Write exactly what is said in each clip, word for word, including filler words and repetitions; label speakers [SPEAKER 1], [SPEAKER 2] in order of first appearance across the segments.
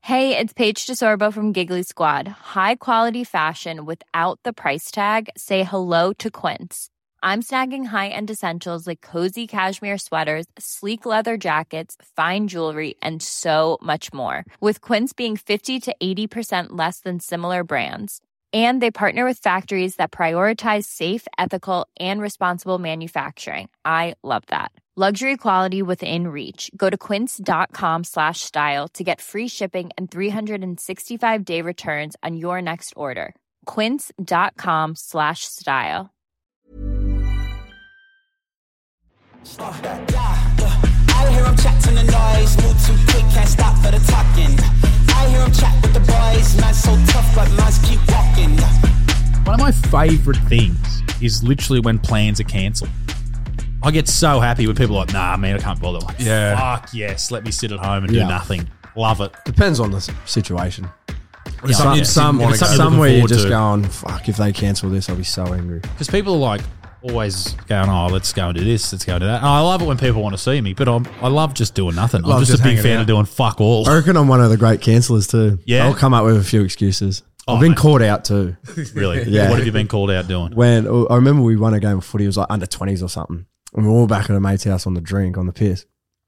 [SPEAKER 1] Hey, it's Paige DeSorbo from Giggly Squad. High quality fashion without the price tag. Say hello to Quince. I'm snagging high-end essentials like cozy cashmere sweaters, sleek leather jackets, fine jewelry, and so much more. With Quince being fifty to eighty percent less than similar brands. And they partner with factories that prioritize safe, ethical, and responsible manufacturing. I love that. Luxury quality within reach. Go to quince.com slash style to get free shipping and three sixty-five day returns on your next order. Quince.com slash style.
[SPEAKER 2] Uh, yeah, uh, I hear him chat to the noise, move too quick, can't stop for the talking. I hear him chat with the boys, man so tough, but mans keep walking.
[SPEAKER 3] One of my favourite things is literally when plans are cancelled. I get so happy when people are like, nah, man, I can't bother. Like,
[SPEAKER 4] yeah.
[SPEAKER 3] Fuck yes, let me sit at home and
[SPEAKER 5] Yeah.
[SPEAKER 3] do nothing. Love it.
[SPEAKER 5] Depends on the s- situation.
[SPEAKER 3] Yeah,
[SPEAKER 5] some,
[SPEAKER 3] yeah.
[SPEAKER 5] some,
[SPEAKER 3] If it's something you're
[SPEAKER 5] somewhere
[SPEAKER 3] looking
[SPEAKER 5] you're just
[SPEAKER 3] forward
[SPEAKER 5] going, fuck, if they cancel this, I'll be so angry.
[SPEAKER 3] Because people are like always going, oh, let's go and do this, let's go and do that. And I love it when people want to see me, but I'm, I love just doing nothing. I'm
[SPEAKER 4] Love
[SPEAKER 3] just,
[SPEAKER 4] just
[SPEAKER 3] a big
[SPEAKER 4] hanging
[SPEAKER 3] fan
[SPEAKER 4] out.
[SPEAKER 3] of doing fuck all.
[SPEAKER 5] I reckon I'm one of the great cancellers too.
[SPEAKER 3] Yeah?
[SPEAKER 5] I'll come up with a few excuses.
[SPEAKER 3] Oh,
[SPEAKER 5] I've been
[SPEAKER 3] mate.
[SPEAKER 5] caught out too.
[SPEAKER 3] Really?
[SPEAKER 5] Yeah.
[SPEAKER 3] What have you been called out doing?
[SPEAKER 5] When I remember we won a game of footy, it was like under twenties or something. And we were all back at a mate's house on the drink, on the piss.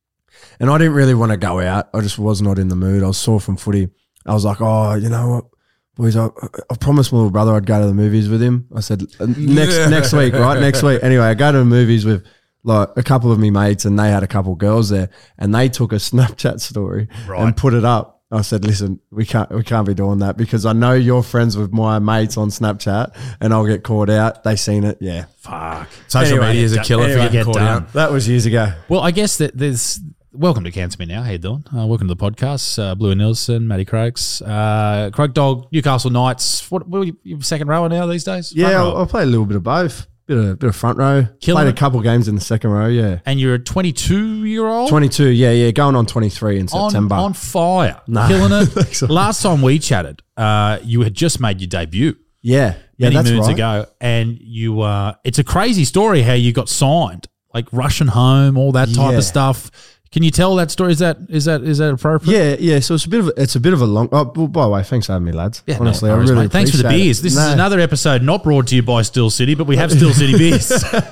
[SPEAKER 5] And I didn't really want to go out. I just was not in the mood. I was sore from footy. I was like, oh, you know what, boys, I, I promised my little brother I'd go to the movies with him. I said, next
[SPEAKER 4] Yeah.
[SPEAKER 5] next week, right? Next week. Anyway, I go to the movies with like a couple of me mates and they had a couple of girls there and they took a Snapchat story
[SPEAKER 3] Right.
[SPEAKER 5] and put it up. I said, listen, we can't we can't be doing that because I know you're friends with my mates on Snapchat and I'll get caught out. They seen it. Yeah.
[SPEAKER 3] Fuck.
[SPEAKER 4] Social
[SPEAKER 5] Anyway,
[SPEAKER 4] media is a
[SPEAKER 3] get-
[SPEAKER 4] killer
[SPEAKER 3] anyway,
[SPEAKER 4] for getting
[SPEAKER 3] get
[SPEAKER 4] caught
[SPEAKER 3] done.
[SPEAKER 4] out.
[SPEAKER 5] That was years ago.
[SPEAKER 3] Well, I guess that there's welcome to Cancer Me Now. How you doing? Uh, welcome to the podcast. Uh, Blue and Nielsen, Matty Croaks, uh, Croak Dog, Newcastle Knights. What, what are you, you second rower now these days? Front
[SPEAKER 5] Yeah,
[SPEAKER 3] rower?
[SPEAKER 5] I, I played a little bit of both. Bit of bit of front row.
[SPEAKER 3] Killing
[SPEAKER 5] Played
[SPEAKER 3] it.
[SPEAKER 5] a couple games in the second row. Yeah.
[SPEAKER 3] And you're a twenty-two year old.
[SPEAKER 5] twenty-two. Yeah, yeah. Going on twenty-three in
[SPEAKER 3] On,
[SPEAKER 5] September.
[SPEAKER 3] on fire,
[SPEAKER 5] Nah.
[SPEAKER 3] killing it.
[SPEAKER 5] Thanks so much.
[SPEAKER 3] Last time we chatted, uh, you had just made your debut
[SPEAKER 5] yeah, yeah.
[SPEAKER 3] many
[SPEAKER 5] That's
[SPEAKER 3] moons
[SPEAKER 5] right.
[SPEAKER 3] ago, and you. Uh, it's a crazy story how you got signed, like rushing home, all that type
[SPEAKER 5] Yeah.
[SPEAKER 3] of stuff. Can you tell that story? Is that is that is that appropriate?
[SPEAKER 5] Yeah, yeah. So it's a bit of a, it's a bit of a long. Oh, well, by the way, thanks for having me, lads.
[SPEAKER 3] Yeah,
[SPEAKER 5] Honestly,
[SPEAKER 3] no
[SPEAKER 5] I
[SPEAKER 3] worries,
[SPEAKER 5] really
[SPEAKER 3] mate. Thanks for the
[SPEAKER 5] appreciate
[SPEAKER 3] beers.
[SPEAKER 5] it.
[SPEAKER 3] This
[SPEAKER 5] No.
[SPEAKER 3] is another episode not brought to you by Still City, but we have Still City beers.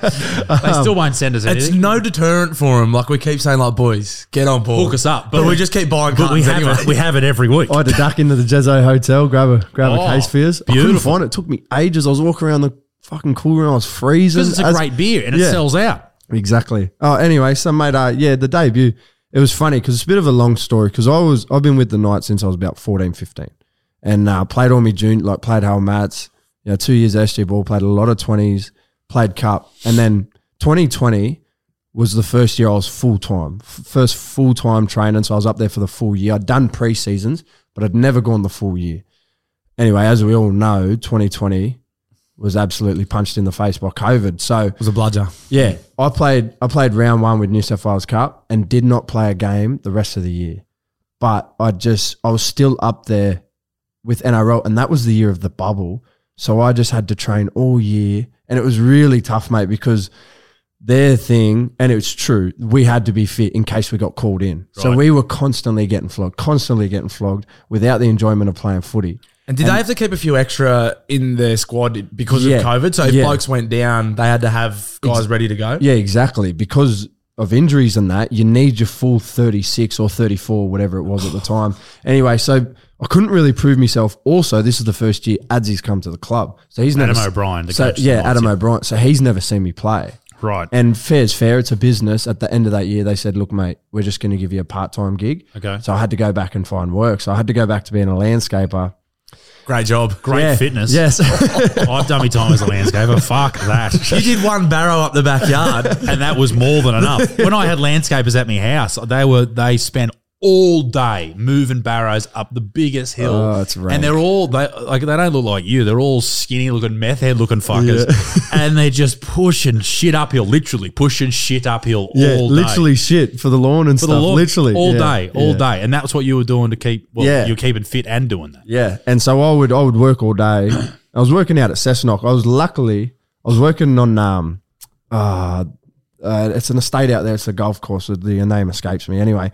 [SPEAKER 3] They still won't send us
[SPEAKER 4] It's
[SPEAKER 3] anything.
[SPEAKER 4] no deterrent for them. Like we keep saying, like, boys, get on board.
[SPEAKER 3] Hook us up.
[SPEAKER 4] But, we just keep buying
[SPEAKER 3] But we
[SPEAKER 4] cartons
[SPEAKER 3] have
[SPEAKER 4] anyway.
[SPEAKER 3] it. We have it every week.
[SPEAKER 5] I had to duck into the Jezzo Hotel, grab a grab
[SPEAKER 3] Oh,
[SPEAKER 5] a case for us. I couldn't
[SPEAKER 3] beautiful.
[SPEAKER 5] find it. It took me ages. I was walking around the fucking cool room. I was freezing.
[SPEAKER 3] Because it's a
[SPEAKER 5] As-
[SPEAKER 3] great beer and it
[SPEAKER 5] Yeah.
[SPEAKER 3] sells out.
[SPEAKER 5] Exactly. Oh, anyway, so mate, uh, yeah, the debut. It was funny because it's a bit of a long story because I was I've been with the Knights since I was about fourteen, fifteen, and uh, played all my junior, like played Hale Mats, you know, two years S G ball, played a lot of twenties, played cup, and then twenty twenty was the first year I was full time, F- first full time training. So I was up there for the full year. I'd done pre seasons, but I'd never gone the full year. Anyway, as we all know, twenty twenty was absolutely punched in the face by COVID. So
[SPEAKER 4] It was a bludger.
[SPEAKER 5] yeah, I played I played round one with New South Wales Cup and did not play a game the rest of the year. But I just I was still up there with N R L and that was the year of the bubble. So I just had to train all year and it was really tough, mate, because their thing, and it's true, we had to be fit in case we got called in. So
[SPEAKER 3] Right.
[SPEAKER 5] we were constantly getting flogged, constantly getting flogged without the enjoyment of playing footy.
[SPEAKER 4] And did they have to keep a few extra in their squad because
[SPEAKER 5] Yeah.
[SPEAKER 4] of COVID? So if
[SPEAKER 5] Yeah.
[SPEAKER 4] blokes went down, they had to have guys ready to go?
[SPEAKER 5] Yeah, exactly. Because of injuries and that, you need your full thirty-six or thirty-four, whatever it was at the time. Anyway, so I couldn't really prove myself. Also, this is the first year Adsy's come to the club. So he's
[SPEAKER 3] Adam
[SPEAKER 5] never
[SPEAKER 3] O'Brien, the
[SPEAKER 5] so,
[SPEAKER 3] coach of the
[SPEAKER 5] yeah,
[SPEAKER 3] Knights,
[SPEAKER 5] Adam
[SPEAKER 3] yeah.
[SPEAKER 5] O'Brien. So he's never seen me play.
[SPEAKER 3] Right.
[SPEAKER 5] And fair's fair, it's a business. At the end of that year, they said, look, mate, we're just going to give you a part-time gig.
[SPEAKER 3] Okay.
[SPEAKER 5] So I had to go back and find work. So I had to go back to being a landscaper.
[SPEAKER 4] Great job.
[SPEAKER 3] Great
[SPEAKER 5] Yeah.
[SPEAKER 3] fitness.
[SPEAKER 5] Yes.
[SPEAKER 3] I've done my time as a landscaper. Fuck that.
[SPEAKER 4] You did one barrow up the backyard.
[SPEAKER 3] And that was more than enough. When I had landscapers at my house, they were they spent all day moving barrows up the biggest hill.
[SPEAKER 5] Oh, that's rank.
[SPEAKER 3] And they're all they like they don't look like you. They're all skinny looking, meth head looking fuckers. And they're just pushing shit uphill, literally pushing shit uphill
[SPEAKER 5] yeah,
[SPEAKER 3] all day.
[SPEAKER 5] literally shit for the lawn and
[SPEAKER 3] For
[SPEAKER 5] stuff.
[SPEAKER 3] the lawn,
[SPEAKER 5] literally.
[SPEAKER 3] all
[SPEAKER 5] yeah,
[SPEAKER 3] day, all
[SPEAKER 5] yeah.
[SPEAKER 3] day. And that's what you were doing to keep well,
[SPEAKER 5] Yeah.
[SPEAKER 3] you were keeping fit and doing that.
[SPEAKER 5] Yeah, and so I would I would work all day. I was working out at Cessnock. I was luckily I was working on um uh, uh it's an estate out there. It's a golf course. The name escapes me. Anyway,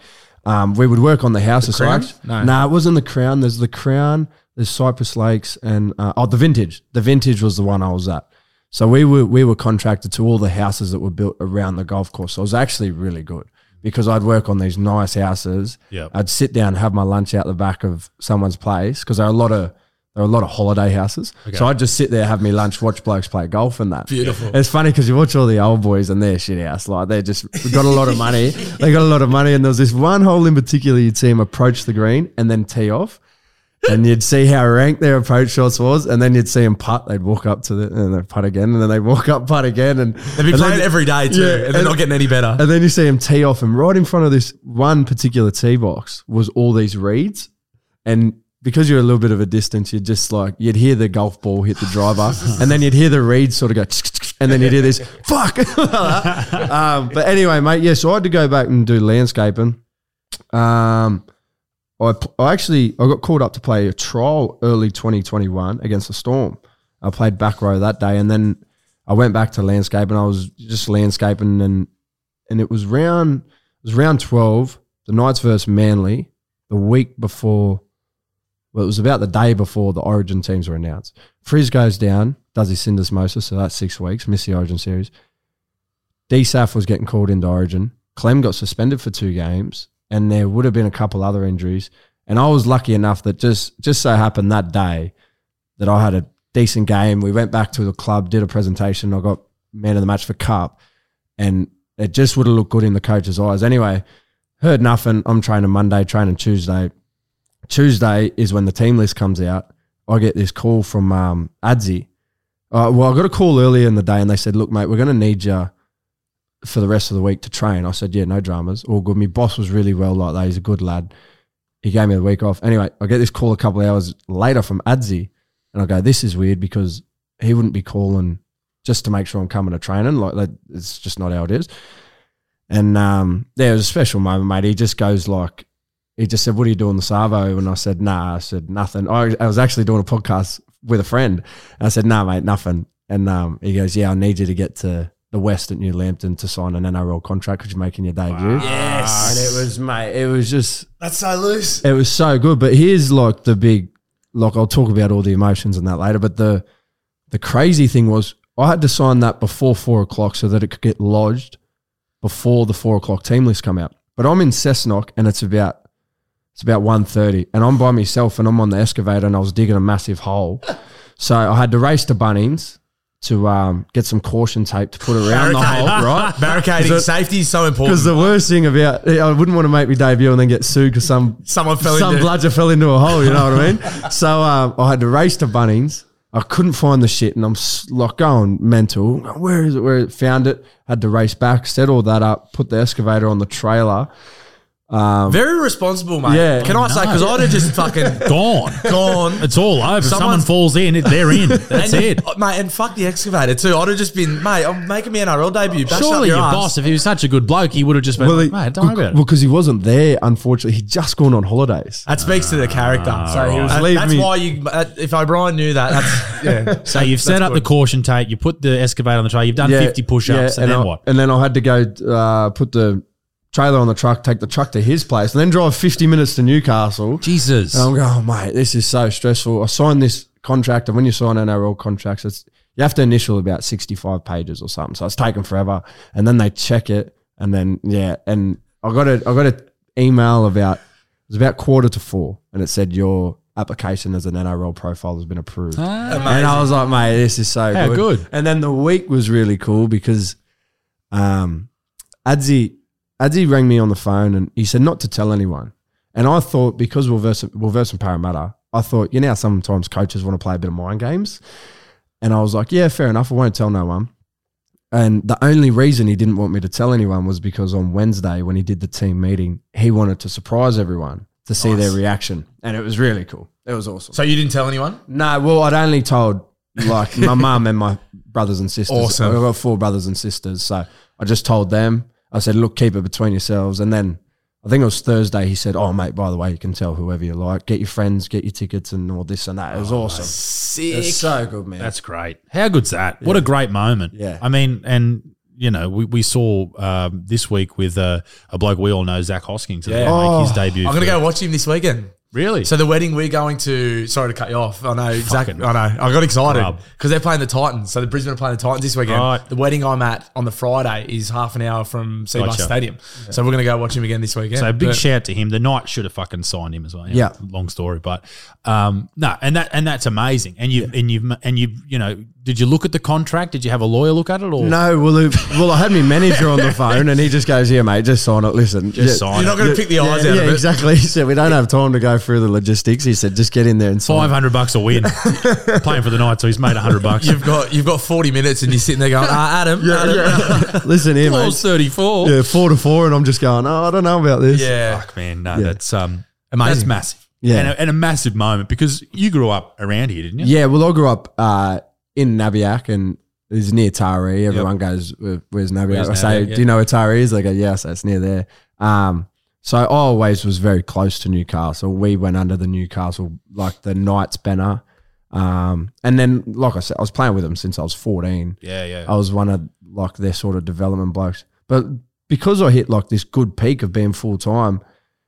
[SPEAKER 5] Um, we would work on the houses.
[SPEAKER 4] Crown?
[SPEAKER 5] So actually,
[SPEAKER 4] No.
[SPEAKER 5] nah, it wasn't the Crown. There's the Crown. There's Cypress Lakes, and uh, oh, the Vintage. The Vintage was the one I was at. So we were we were contracted to all the houses that were built around the golf course. So it was actually really good because I'd work on these nice houses.
[SPEAKER 3] Yep.
[SPEAKER 5] I'd sit down and have my lunch out the back of someone's place because there are a lot of there are a lot of holiday houses.
[SPEAKER 3] Okay.
[SPEAKER 5] So I'd just sit there, have me lunch, watch blokes play golf and that.
[SPEAKER 4] Beautiful.
[SPEAKER 5] It's funny because you watch all the old boys and they're shit house. Like they just got a lot of money. They got a lot of money. And there was this one hole in particular you'd see them approach the green and then tee off. And you'd see how ranked their approach shots was. And then you'd see them putt. They'd walk up to the, and they'd putt again. And then they'd walk up, putt again. And
[SPEAKER 4] They've been
[SPEAKER 5] and
[SPEAKER 4] playing
[SPEAKER 5] then-
[SPEAKER 4] every day too,
[SPEAKER 5] Yeah,
[SPEAKER 4] and they're
[SPEAKER 5] and-
[SPEAKER 4] not getting any better.
[SPEAKER 5] And then you see them tee off, and right in front of this one particular tee box was all these reeds. And because you're a little bit of a distance, you'd just like, you'd hear the golf ball hit the driver, and then you'd hear the reeds sort of go, and then you'd hear this, fuck. um, but anyway, mate, yeah, so I had to go back and do landscaping. Um, I, I actually, I got called up to play a trial early twenty twenty-one against the Storm. I played back row that day, and then I went back to landscaping. I was just landscaping, and and it was round it was round twelve. The Knights versus Manly. The week before, well, it was about the day before the Origin teams were announced. Frizz goes down, does his syndesmosis, so that's six weeks. Missed the Origin series. D S A F was getting called into Origin. Clem got suspended for two games, and there would have been a couple other injuries. And I was lucky enough that just just so happened that day that I had a decent game. We went back to the club, did a presentation. I got man of the match for Cup, and it just would have looked good in the coach's eyes. Anyway, heard nothing. I'm training Monday, training Tuesday. Tuesday is when the team list comes out. I get this call from um, Adzi. Uh, well, I got a call earlier in the day, and they said, look, mate, we're going to need you for the rest of the week to train. I said, yeah, no dramas, all good. My boss was really well like that. He's a good lad. He gave me the week off. Anyway, I get this call a couple of hours later from Adzi, and I go, this is weird because he wouldn't be calling just to make sure I'm coming to training. Like, that, it's just not how it is. And um, yeah, it was a special moment, mate. He just goes like, he just said, what are you doing the Savo? And I said, nah. I said, nothing. I, I was actually doing a podcast with a friend. And I said, nah, mate, nothing. And um, he goes, yeah, I need you to get to the West at New Lambton to sign an N R L contract because you're making your debut.
[SPEAKER 4] Yes.
[SPEAKER 5] And it was, mate, it was just,
[SPEAKER 4] That's so loose.
[SPEAKER 5] it was so good. But here's like the big, like I'll talk about all the emotions and that later. But the the crazy thing was I had to sign that before four o'clock so that it could get lodged before the four o'clock team list come out. But I'm in Cessnock and it's about it's about one thirty and I'm by myself and I'm on the excavator and I was digging a massive hole. So I had to race to Bunnings to um, get some caution tape to put around the hole, right?
[SPEAKER 4] Barricading
[SPEAKER 5] So-
[SPEAKER 4] safety is so important.
[SPEAKER 5] Because the worst thing about, I wouldn't want to make me debut and then get sued because some
[SPEAKER 4] Someone fell
[SPEAKER 5] some
[SPEAKER 4] into
[SPEAKER 5] bludger fell into a hole, you know what I mean? So um, I had to race to Bunnings. I couldn't find the shit and I'm s- like going mental. Where is it? Where it? Found it. Had to race back, set all that up, put the excavator on the trailer. Um,
[SPEAKER 4] Very responsible, mate.
[SPEAKER 5] Yeah.
[SPEAKER 4] Can I say, because I'd have just fucking
[SPEAKER 3] Gone.
[SPEAKER 4] gone.
[SPEAKER 3] It's all over. If Someone
[SPEAKER 4] Someone's-
[SPEAKER 3] falls in, it- they're in. That's
[SPEAKER 4] and,
[SPEAKER 3] it.
[SPEAKER 4] uh, mate, and fuck the excavator too. I'd have just been, mate, I'm making me N R L debut. Bash
[SPEAKER 3] Surely
[SPEAKER 4] up your
[SPEAKER 3] your
[SPEAKER 4] ass.
[SPEAKER 3] boss, if he was such a good bloke, he would have just been like, mate, don't worry about it.
[SPEAKER 5] Well, because he wasn't there, unfortunately. He'd just gone on holidays.
[SPEAKER 4] That speaks to the character. so he was
[SPEAKER 5] right.
[SPEAKER 4] that-
[SPEAKER 5] Leave
[SPEAKER 4] that's
[SPEAKER 5] me-
[SPEAKER 4] why you. Uh, if O'Brien knew that, that's yeah.
[SPEAKER 3] So you've set
[SPEAKER 4] That's
[SPEAKER 3] up
[SPEAKER 4] good.
[SPEAKER 3] the caution tape, you put the excavator on the tray, you've done fifty push-ups,
[SPEAKER 5] yeah,
[SPEAKER 3] and then
[SPEAKER 5] I,
[SPEAKER 3] what?
[SPEAKER 5] And then I had to go uh, put the trailer on the truck, take the truck to his place, and then drive fifty minutes to Newcastle.
[SPEAKER 3] Jesus.
[SPEAKER 5] And I'm going, oh, mate, this is so stressful. I signed this contract, and when you sign N R L contracts, it's you have to initial about sixty-five pages or something. So it's taken forever. And then they check it, and then, yeah, and I got a, I got an email about, it was about quarter to four, and it said your application as an N R L profile has been approved.
[SPEAKER 3] Ah.
[SPEAKER 5] And I was like, mate, this is so
[SPEAKER 3] How
[SPEAKER 5] good.
[SPEAKER 3] good.
[SPEAKER 5] And then the week was really cool because um, Adzi, Adzi rang me on the phone and he said not to tell anyone. And I thought because we're versus, we're versus Parramatta, I thought, you know how sometimes coaches want to play a bit of mind games? And I was like, yeah, fair enough. I won't tell no one. And the only reason he didn't want me to tell anyone was because on Wednesday when he did the team meeting, he wanted to surprise everyone to see their reaction. And it was really cool. It was awesome.
[SPEAKER 4] So you didn't tell anyone?
[SPEAKER 5] No, well, I'd only told like my mum and my brothers and sisters.
[SPEAKER 4] Awesome.
[SPEAKER 5] I've got four brothers and sisters. So I just told them. I said, look, keep it between yourselves. And then I think it was Thursday. He said, oh, mate, by the way, you can tell whoever you like. Get your friends, get your tickets and all this and that. It was awesome.
[SPEAKER 4] Sick.
[SPEAKER 5] It's so good, man.
[SPEAKER 3] That's great. How good's that? What a great moment.
[SPEAKER 5] Yeah.
[SPEAKER 3] I mean, and you know, we, we saw um, this week with uh, a bloke we all know, Zach Hoskins,
[SPEAKER 6] Yeah.
[SPEAKER 3] make his
[SPEAKER 5] Oh,
[SPEAKER 3] debut.
[SPEAKER 6] I'm going to
[SPEAKER 3] for-
[SPEAKER 6] go watch him this weekend.
[SPEAKER 3] Really?
[SPEAKER 6] So the wedding we're going to, sorry to cut you off. I know, exactly.
[SPEAKER 3] Fucking
[SPEAKER 6] I know. I got excited
[SPEAKER 3] rub.
[SPEAKER 6] because they're playing the Titans. So the Brisbane are playing the Titans this weekend.
[SPEAKER 3] Right.
[SPEAKER 6] The wedding I'm at on the Friday is half an hour from Seabus
[SPEAKER 3] Gotcha.
[SPEAKER 6] Stadium. So we're going to go watch him again this weekend.
[SPEAKER 3] So big
[SPEAKER 6] But-
[SPEAKER 3] shout to him. The Knights should have fucking signed him as well.
[SPEAKER 5] Yeah.
[SPEAKER 3] long story, but um, no, and that and that's amazing. And you and you and you you know, did you look at the contract? Did you have a lawyer look at it or
[SPEAKER 5] No, well, it, well, I had my manager on the phone, and he just goes, "Yeah, mate, just sign it. Listen,
[SPEAKER 3] just sign
[SPEAKER 6] You're
[SPEAKER 3] it?
[SPEAKER 6] not going to pick the eyes
[SPEAKER 5] yeah,
[SPEAKER 6] out
[SPEAKER 5] yeah,
[SPEAKER 6] of it.
[SPEAKER 5] exactly." He said, "We don't have time to go through the logistics." He said, "Just get in there and sign."
[SPEAKER 3] Five hundred bucks a win, playing for the Knights, so he's made a hundred bucks.
[SPEAKER 6] You've got you've got forty minutes and you're sitting there going, ah, Adam,
[SPEAKER 5] Yeah,
[SPEAKER 6] Adam.
[SPEAKER 5] yeah. Listen here, mate.
[SPEAKER 3] Clause thirty-four.
[SPEAKER 5] Yeah, four to four, and I'm just going, "Oh, I don't know about this."
[SPEAKER 6] Yeah.
[SPEAKER 3] Fuck man, no,
[SPEAKER 5] Yeah.
[SPEAKER 3] that's um,
[SPEAKER 6] Amazing.
[SPEAKER 3] that's massive.
[SPEAKER 5] Yeah.
[SPEAKER 3] and a, and a massive moment because you grew up around here, didn't you?
[SPEAKER 5] Yeah, well, I grew up uh, in Nabiac, and it's near Taree. Everyone goes, "Where- "Where's Nabiac?"
[SPEAKER 3] Where's
[SPEAKER 5] I say,
[SPEAKER 3] Nabiac, yeah.
[SPEAKER 5] "Do you know where Taree is?" They go, "Yeah." So it's near there. Um, so I always was very close to Newcastle. We went under the Newcastle, like the Knights banner. Um, and then, like I said, I was playing with them since I was fourteen.
[SPEAKER 3] yeah, yeah.
[SPEAKER 5] I was one of like their sort of development blokes. But because I hit like this good peak of being full time,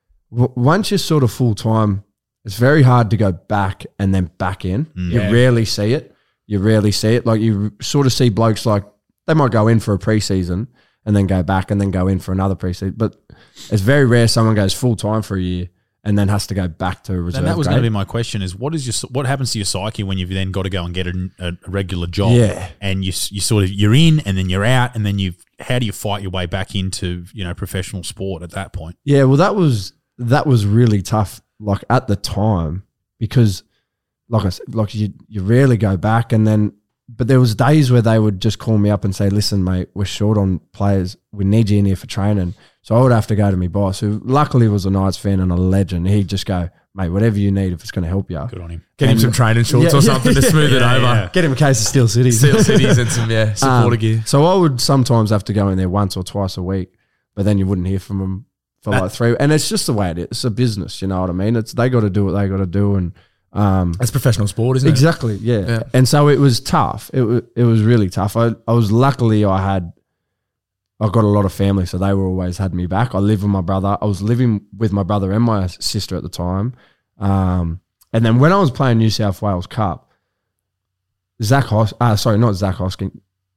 [SPEAKER 5] w- once you're sort of full time, it's very hard to go back and then back in. You
[SPEAKER 6] Yeah.
[SPEAKER 5] rarely see it. You rarely see it. Like you sort of see blokes like they might go in for a preseason and then go back and then go in for another preseason. But it's very rare someone goes full time for a year and then has to go back to reserve.
[SPEAKER 3] And that was going to
[SPEAKER 5] grade.
[SPEAKER 3] be my question: is what is your what happens to your psyche when you've then got to go and get a, a regular job?
[SPEAKER 5] Yeah.
[SPEAKER 3] and you you sort of you're in and then you're out and then you how do you fight your way back into you know professional sport at that point?
[SPEAKER 5] Yeah, well, that was that was really tough. Like at the time, because like I said, like you you rarely go back, and then but there was days where they would just call me up and say, "Listen, mate, we're short on players. We need you in here for training." So I would have to go to my boss, who luckily was a Knights fan and a legend. He'd just go, "Mate, whatever you need, if it's going to help you,
[SPEAKER 3] Good on him.
[SPEAKER 6] Get him some training shorts
[SPEAKER 5] Yeah,
[SPEAKER 6] or
[SPEAKER 5] yeah,
[SPEAKER 6] something to
[SPEAKER 5] yeah,
[SPEAKER 6] smooth it
[SPEAKER 3] yeah,
[SPEAKER 6] over.
[SPEAKER 3] yeah.
[SPEAKER 5] get him a case of Steel Cities."
[SPEAKER 6] Steel Cities and some, yeah, supporter
[SPEAKER 5] Um,
[SPEAKER 6] gear.
[SPEAKER 5] So I would sometimes have to go in there once or twice a week, but then you wouldn't hear from them for like three. And it's just the way it is. It's a business, you know what I mean? It's they got to do what they got to do, and um,
[SPEAKER 6] That's professional sport, isn't it?
[SPEAKER 5] exactly, yeah.
[SPEAKER 6] Yeah.
[SPEAKER 5] And so it was tough. It was it was really tough. I I was luckily I had I got a lot of family, so they were always had me back. I lived with my brother. I was living with my brother and my sister at the time. Um, and then when I was playing New South Wales Cup, Zach Hos- uh, sorry, not Zach Hoskin,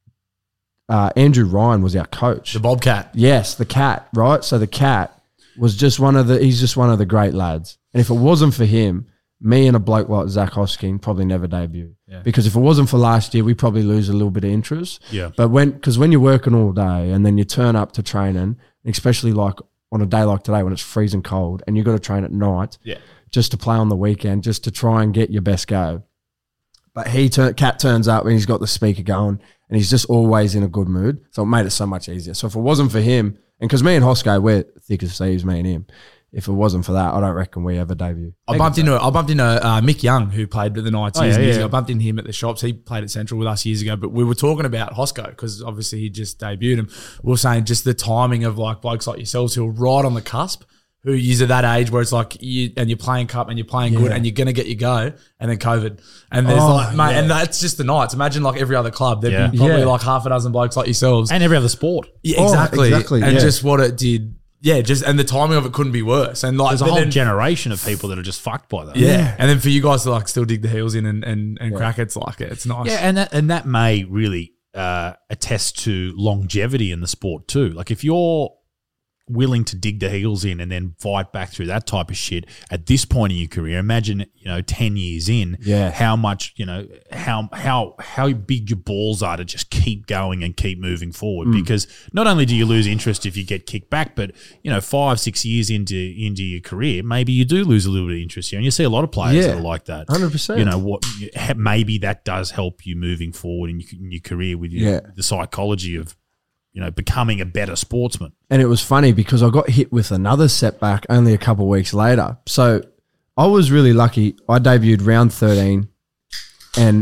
[SPEAKER 5] uh, Andrew Ryan was our coach.
[SPEAKER 6] The Bobcat.
[SPEAKER 5] Yes, the cat, right? So the cat was just one of the, he's just one of the great lads. And if it wasn't for him, me and a bloke like Zach Hoskin probably never debut.
[SPEAKER 3] Yeah.
[SPEAKER 5] Because if it wasn't for last year, we probably lose a little bit of interest.
[SPEAKER 3] Yeah.
[SPEAKER 5] But when, because when you're working all day and then you turn up to training, especially like on a day like today when it's freezing cold and you've got to train at night,
[SPEAKER 3] Yeah.
[SPEAKER 5] just to play on the weekend, just to try and get your best go. But he tur- Cat turns up and he's got the speaker going and he's just always in a good mood. So it made it so much easier. So if it wasn't for him, and because me and Hosco, we're thick as thieves, me and him. If it wasn't for that, I don't reckon we ever debut.
[SPEAKER 6] I bumped into I bumped into uh, Mick Young, who played with the Knights
[SPEAKER 3] Oh,
[SPEAKER 6] years
[SPEAKER 3] yeah,
[SPEAKER 6] and years
[SPEAKER 3] yeah.
[SPEAKER 6] ago. I bumped into him at the shops. He played at Central with us years ago, but we were talking about Hosco because obviously he just debuted him. We were saying just the timing of like blokes like yourselves who are right on the cusp, who is at that age where it's like you and you're playing cup and you're playing good
[SPEAKER 5] Yeah.
[SPEAKER 6] and you're gonna get your go, and then COVID, and there's
[SPEAKER 5] Oh,
[SPEAKER 6] like mate,
[SPEAKER 5] yeah.
[SPEAKER 6] and that's just the Knights. Imagine like every other club, there'd
[SPEAKER 3] Yeah.
[SPEAKER 6] be probably
[SPEAKER 5] Yeah.
[SPEAKER 6] like half a dozen blokes like yourselves.
[SPEAKER 3] And every other sport.
[SPEAKER 6] Yeah,
[SPEAKER 5] Oh,
[SPEAKER 6] exactly,
[SPEAKER 5] exactly,
[SPEAKER 6] and
[SPEAKER 5] yeah.
[SPEAKER 6] just what it did. Yeah, just and the timing of it couldn't be worse. And like
[SPEAKER 3] There's a
[SPEAKER 6] but
[SPEAKER 3] whole
[SPEAKER 6] then-
[SPEAKER 3] generation of people that are just fucked by that.
[SPEAKER 6] Yeah. And then for you guys to like still dig the heels in and, and, and crack it's like it. It's nice.
[SPEAKER 3] Yeah, and that and that may really uh, attest to longevity in the sport too. Like if you're willing to dig the heels in and then fight back through that type of shit at this point in your career, imagine you know ten years in,
[SPEAKER 5] Yeah.
[SPEAKER 3] how much you know how how how big your balls are to just keep going and keep moving forward.
[SPEAKER 5] Mm.
[SPEAKER 3] Because not only do you lose interest if you get kicked back, but you know five six years into into your career, maybe you do lose a little bit of interest here, and you see a lot of players
[SPEAKER 5] Yeah.
[SPEAKER 3] that are like that.
[SPEAKER 5] one hundred percent.
[SPEAKER 3] You know what? Maybe that does help you moving forward in your, in your career with your,
[SPEAKER 5] Yeah.
[SPEAKER 3] the psychology of you know becoming a better sportsman.
[SPEAKER 5] And it was funny because I got hit with another setback only a couple of weeks later. So I was really lucky. I debuted round thirteen and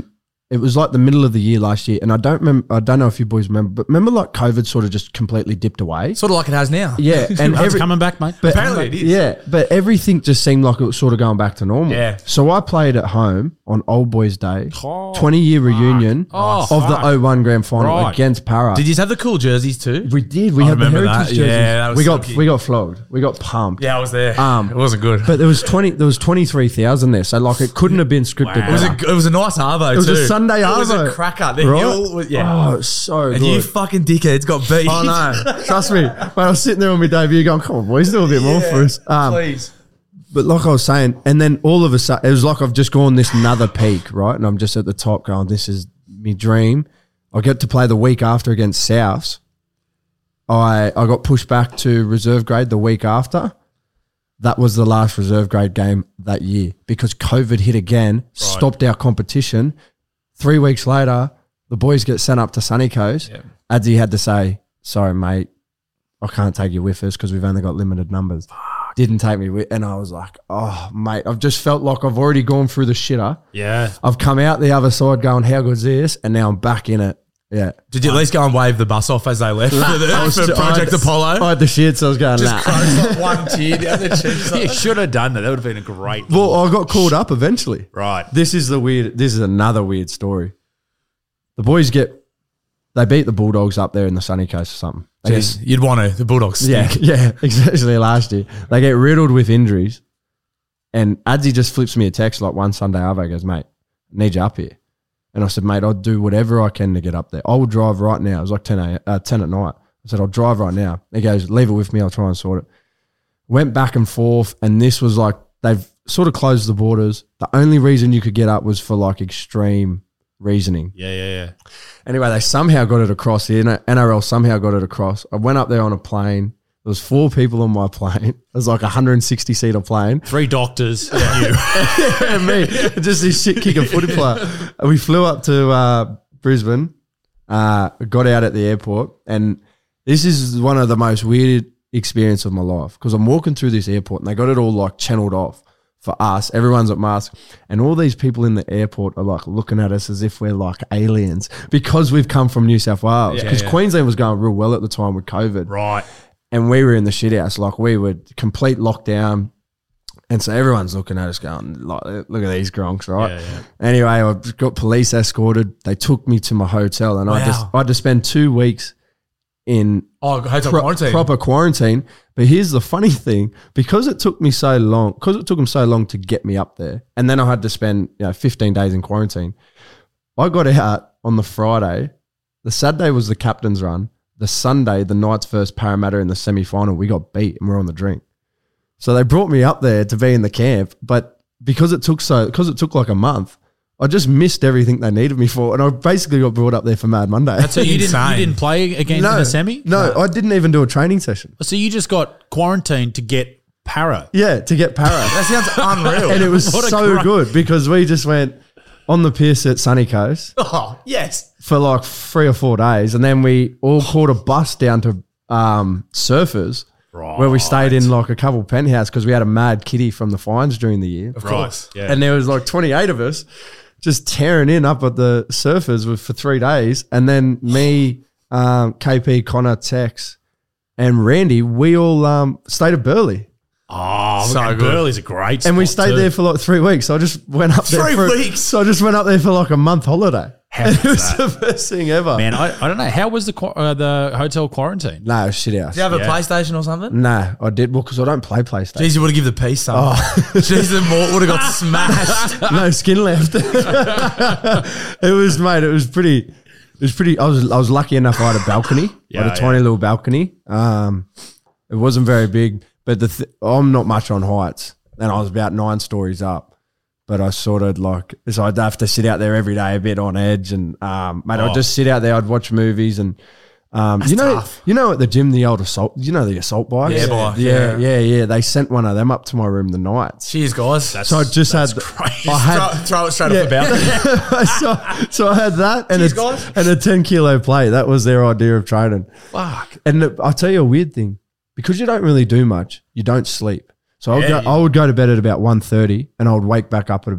[SPEAKER 5] it was like the middle of the year last year, and I don't remember. I don't know if you boys remember, but remember like COVID sort of just completely dipped away.
[SPEAKER 6] Sort of like it has now.
[SPEAKER 5] Yeah, and
[SPEAKER 3] It's
[SPEAKER 5] every,
[SPEAKER 3] coming back, mate.
[SPEAKER 5] but,
[SPEAKER 6] Apparently it is.
[SPEAKER 5] Yeah, but everything just seemed like it was sort of going back to normal.
[SPEAKER 6] Yeah.
[SPEAKER 5] So I played at home on Old Boys Day,
[SPEAKER 3] Oh,
[SPEAKER 5] twenty year reunion
[SPEAKER 3] Oh,
[SPEAKER 5] of the
[SPEAKER 3] fuck.
[SPEAKER 5] oh one grand final
[SPEAKER 3] Right.
[SPEAKER 5] against Para.
[SPEAKER 6] Did you have the cool jerseys too?
[SPEAKER 5] We did. We
[SPEAKER 6] I
[SPEAKER 5] had the
[SPEAKER 6] remember
[SPEAKER 5] heritage
[SPEAKER 6] that.
[SPEAKER 5] jerseys.
[SPEAKER 6] Yeah, that was
[SPEAKER 5] we got
[SPEAKER 6] silky.
[SPEAKER 5] we got flogged. We got pumped.
[SPEAKER 6] Yeah, I was there.
[SPEAKER 5] Um,
[SPEAKER 6] it wasn't good.
[SPEAKER 5] But there was twenty. There was twenty three thousand there. So like it couldn't have been scripted.
[SPEAKER 3] Wow.
[SPEAKER 6] it was a
[SPEAKER 5] better.
[SPEAKER 6] it was a nice arvo.
[SPEAKER 5] It was
[SPEAKER 6] too.
[SPEAKER 5] a Sunday
[SPEAKER 6] It was a
[SPEAKER 5] arvo.
[SPEAKER 6] cracker. The
[SPEAKER 5] Right?
[SPEAKER 6] hill was, yeah.
[SPEAKER 5] Oh, it's so
[SPEAKER 6] and
[SPEAKER 5] good.
[SPEAKER 6] you fucking dickheads got beat.
[SPEAKER 5] Oh no, trust me. When I was sitting there on my debut, going, "Come on, boys, do a bit more for us." Um,
[SPEAKER 6] Please.
[SPEAKER 5] But like I was saying, and then all of a sudden, it was like I've just gone this another peak, right? And I'm just at the top going, "This is my dream." I get to play the week after against Souths. I I got pushed back to reserve grade the week after. That was the last reserve grade game that year because COVID hit again, stopped our competition. Three weeks later, the boys get sent up to Sunny Coast.
[SPEAKER 6] Yeah.
[SPEAKER 5] Adzi had to say, "Sorry, mate, I can't take you with us because we've only got limited numbers." Didn't take me with, and I was like, "Oh, mate, I've just felt like I've already gone through the shitter.
[SPEAKER 3] Yeah.
[SPEAKER 5] I've come out the other side going, how good's this?" And now I'm back in it. Yeah.
[SPEAKER 6] Did you at least go and wave the bus off as they left for, the,
[SPEAKER 5] I was
[SPEAKER 6] for
[SPEAKER 5] ju-
[SPEAKER 6] Project
[SPEAKER 5] I had,
[SPEAKER 6] Apollo?
[SPEAKER 5] I had the shits. I was going,
[SPEAKER 6] Just
[SPEAKER 5] nah.
[SPEAKER 6] crossed like one tear down the cheek.
[SPEAKER 3] You should have done that. That would have been a great.
[SPEAKER 5] Well, I got called up eventually.
[SPEAKER 3] right.
[SPEAKER 5] This is the weird. This is another weird story. The boys get, they beat the Bulldogs up there in the Sunny Coast or something. They get-
[SPEAKER 6] Jeez, you'd want to. The Bulldogs stink.
[SPEAKER 5] yeah, yeah, especially last year. They get riddled with injuries, and Adzi just flips me a text like one Sunday Arvo goes, "Mate, I need you up here." And I said, "Mate, I'll do whatever I can to get up there. I will drive right now." It was like ten, a, uh, ten at night. I said, "I'll drive right now." He goes, "Leave it with me. I'll try and sort it." Went back and forth, and this was like, they've sort of closed the borders. The only reason you could get up was for like extreme reasoning.
[SPEAKER 3] Yeah, yeah, yeah.
[SPEAKER 5] Anyway, they somehow got it across. The N R L somehow got it across. I went up there on a plane. There was four people on my plane. It was like a one hundred sixty seater plane.
[SPEAKER 3] Three doctors. and you.
[SPEAKER 5] Yeah, me. Just this shit kicking footy player. And we flew up to uh, Brisbane, uh, got out at the airport, and this is one of the most weird experience of my life because I'm walking through this airport and they got it all like channeled off for us. Everyone's at mask, and all these people in the airport are like looking at us as if we're like aliens because we've come from New South Wales.
[SPEAKER 6] Yeah,
[SPEAKER 5] Because
[SPEAKER 6] yeah.
[SPEAKER 5] Queensland was going real well at the time with COVID.
[SPEAKER 3] Right.
[SPEAKER 5] And we were in the shit house, like we were complete lockdown. And so everyone's looking at us going, like, look at these gronks, right?
[SPEAKER 3] Yeah, yeah.
[SPEAKER 5] Anyway, I got police escorted. They took me to my hotel and I just
[SPEAKER 6] Wow.
[SPEAKER 5] I had to spend two weeks in
[SPEAKER 6] Oh, hotel
[SPEAKER 5] pro-
[SPEAKER 6] quarantine.
[SPEAKER 5] proper quarantine. But here's the funny thing, because it took me so long, because it took them so long to get me up there, and then I had to spend you know fifteen days in quarantine. I got out on the Friday. The Saturday was the captain's run. The Sunday, the Knights versus Parramatta in the semi-final, we got beat and we're on the drink. So they brought me up there to be in the camp, but because it took so, because it took like a month, I just missed everything they needed me for, and I basically got brought up there for Mad Monday.
[SPEAKER 3] So you didn't,
[SPEAKER 6] Insane.
[SPEAKER 3] you didn't play again
[SPEAKER 5] no,
[SPEAKER 3] in the semi?
[SPEAKER 5] No, I didn't even do a training session.
[SPEAKER 3] So you just got quarantined to get para.
[SPEAKER 5] Yeah, to get para.
[SPEAKER 6] That sounds unreal.
[SPEAKER 5] And it was
[SPEAKER 3] What a
[SPEAKER 5] so
[SPEAKER 3] great-
[SPEAKER 5] good because we just went on the piss at Sunny Coast
[SPEAKER 6] oh, yes.
[SPEAKER 5] for like three or four days, and then we all caught a bus down to um, Surfers, where we stayed in like a couple penthouse because we had a mad kitty from the fines during the year,
[SPEAKER 6] Of
[SPEAKER 3] Right.
[SPEAKER 6] course.
[SPEAKER 3] Yeah.
[SPEAKER 5] and there was like twenty-eight of us just tearing in up at the Surfers with, for three days, and then me, um, K P, Connor, Tex, and Randy, we all um, stayed at Burleigh.
[SPEAKER 3] oh,
[SPEAKER 6] So
[SPEAKER 3] so
[SPEAKER 6] good.
[SPEAKER 3] Burley's a great
[SPEAKER 5] And we
[SPEAKER 3] spot
[SPEAKER 5] stayed
[SPEAKER 3] too.
[SPEAKER 5] there for like three weeks. So I just went up there.
[SPEAKER 6] Three
[SPEAKER 5] for,
[SPEAKER 6] weeks?
[SPEAKER 5] So I just went up there for like a month holiday.
[SPEAKER 3] How
[SPEAKER 5] it
[SPEAKER 3] was
[SPEAKER 5] was the best thing ever.
[SPEAKER 3] Man, I, I don't know. How was the qu- uh, the hotel quarantine?
[SPEAKER 5] No, it was shit house.
[SPEAKER 6] Do you have a
[SPEAKER 3] Yeah.
[SPEAKER 6] PlayStation or something?
[SPEAKER 5] No, I did. Well, because I don't play PlayStation.
[SPEAKER 6] Jeez, you would have given the piece some.
[SPEAKER 5] Oh.
[SPEAKER 6] Jeez, the mort would have got smashed.
[SPEAKER 5] No skin left. It was, mate, it was pretty, it was pretty, I was, I was lucky enough I had a balcony. I
[SPEAKER 3] Yeah,
[SPEAKER 5] had a tiny
[SPEAKER 3] yeah.
[SPEAKER 5] little balcony. Um, it wasn't very big, but the th- I'm not much on heights. And I was about nine stories up. But I sort of like, so I'd have to sit out there every day a bit on edge. And, um, mate,
[SPEAKER 3] Oh.
[SPEAKER 5] I'd just sit out there. I'd watch movies and, um, you know,
[SPEAKER 6] tough.
[SPEAKER 5] you know, at the gym, the old assault, you know, the assault bikes.
[SPEAKER 6] Yeah, bike,
[SPEAKER 5] yeah,
[SPEAKER 6] yeah.
[SPEAKER 5] yeah, yeah. They sent one of them up to my room the nights.
[SPEAKER 6] Cheers, guys.
[SPEAKER 3] That's,
[SPEAKER 5] So I just had,
[SPEAKER 3] that's great.
[SPEAKER 5] I had,
[SPEAKER 6] throw, throw it straight
[SPEAKER 5] Yeah.
[SPEAKER 6] off the balcony.
[SPEAKER 5] so, so I had that and
[SPEAKER 6] Cheers,
[SPEAKER 5] a,
[SPEAKER 6] guys.
[SPEAKER 5] and a ten kilo plate. That was their idea of training.
[SPEAKER 3] Fuck.
[SPEAKER 5] And the- I'll tell you a weird thing, because you don't really do much, you don't sleep. So I would,
[SPEAKER 3] Yeah,
[SPEAKER 5] go,
[SPEAKER 3] you-
[SPEAKER 5] I would go to bed at about one thirty and I would wake back up at about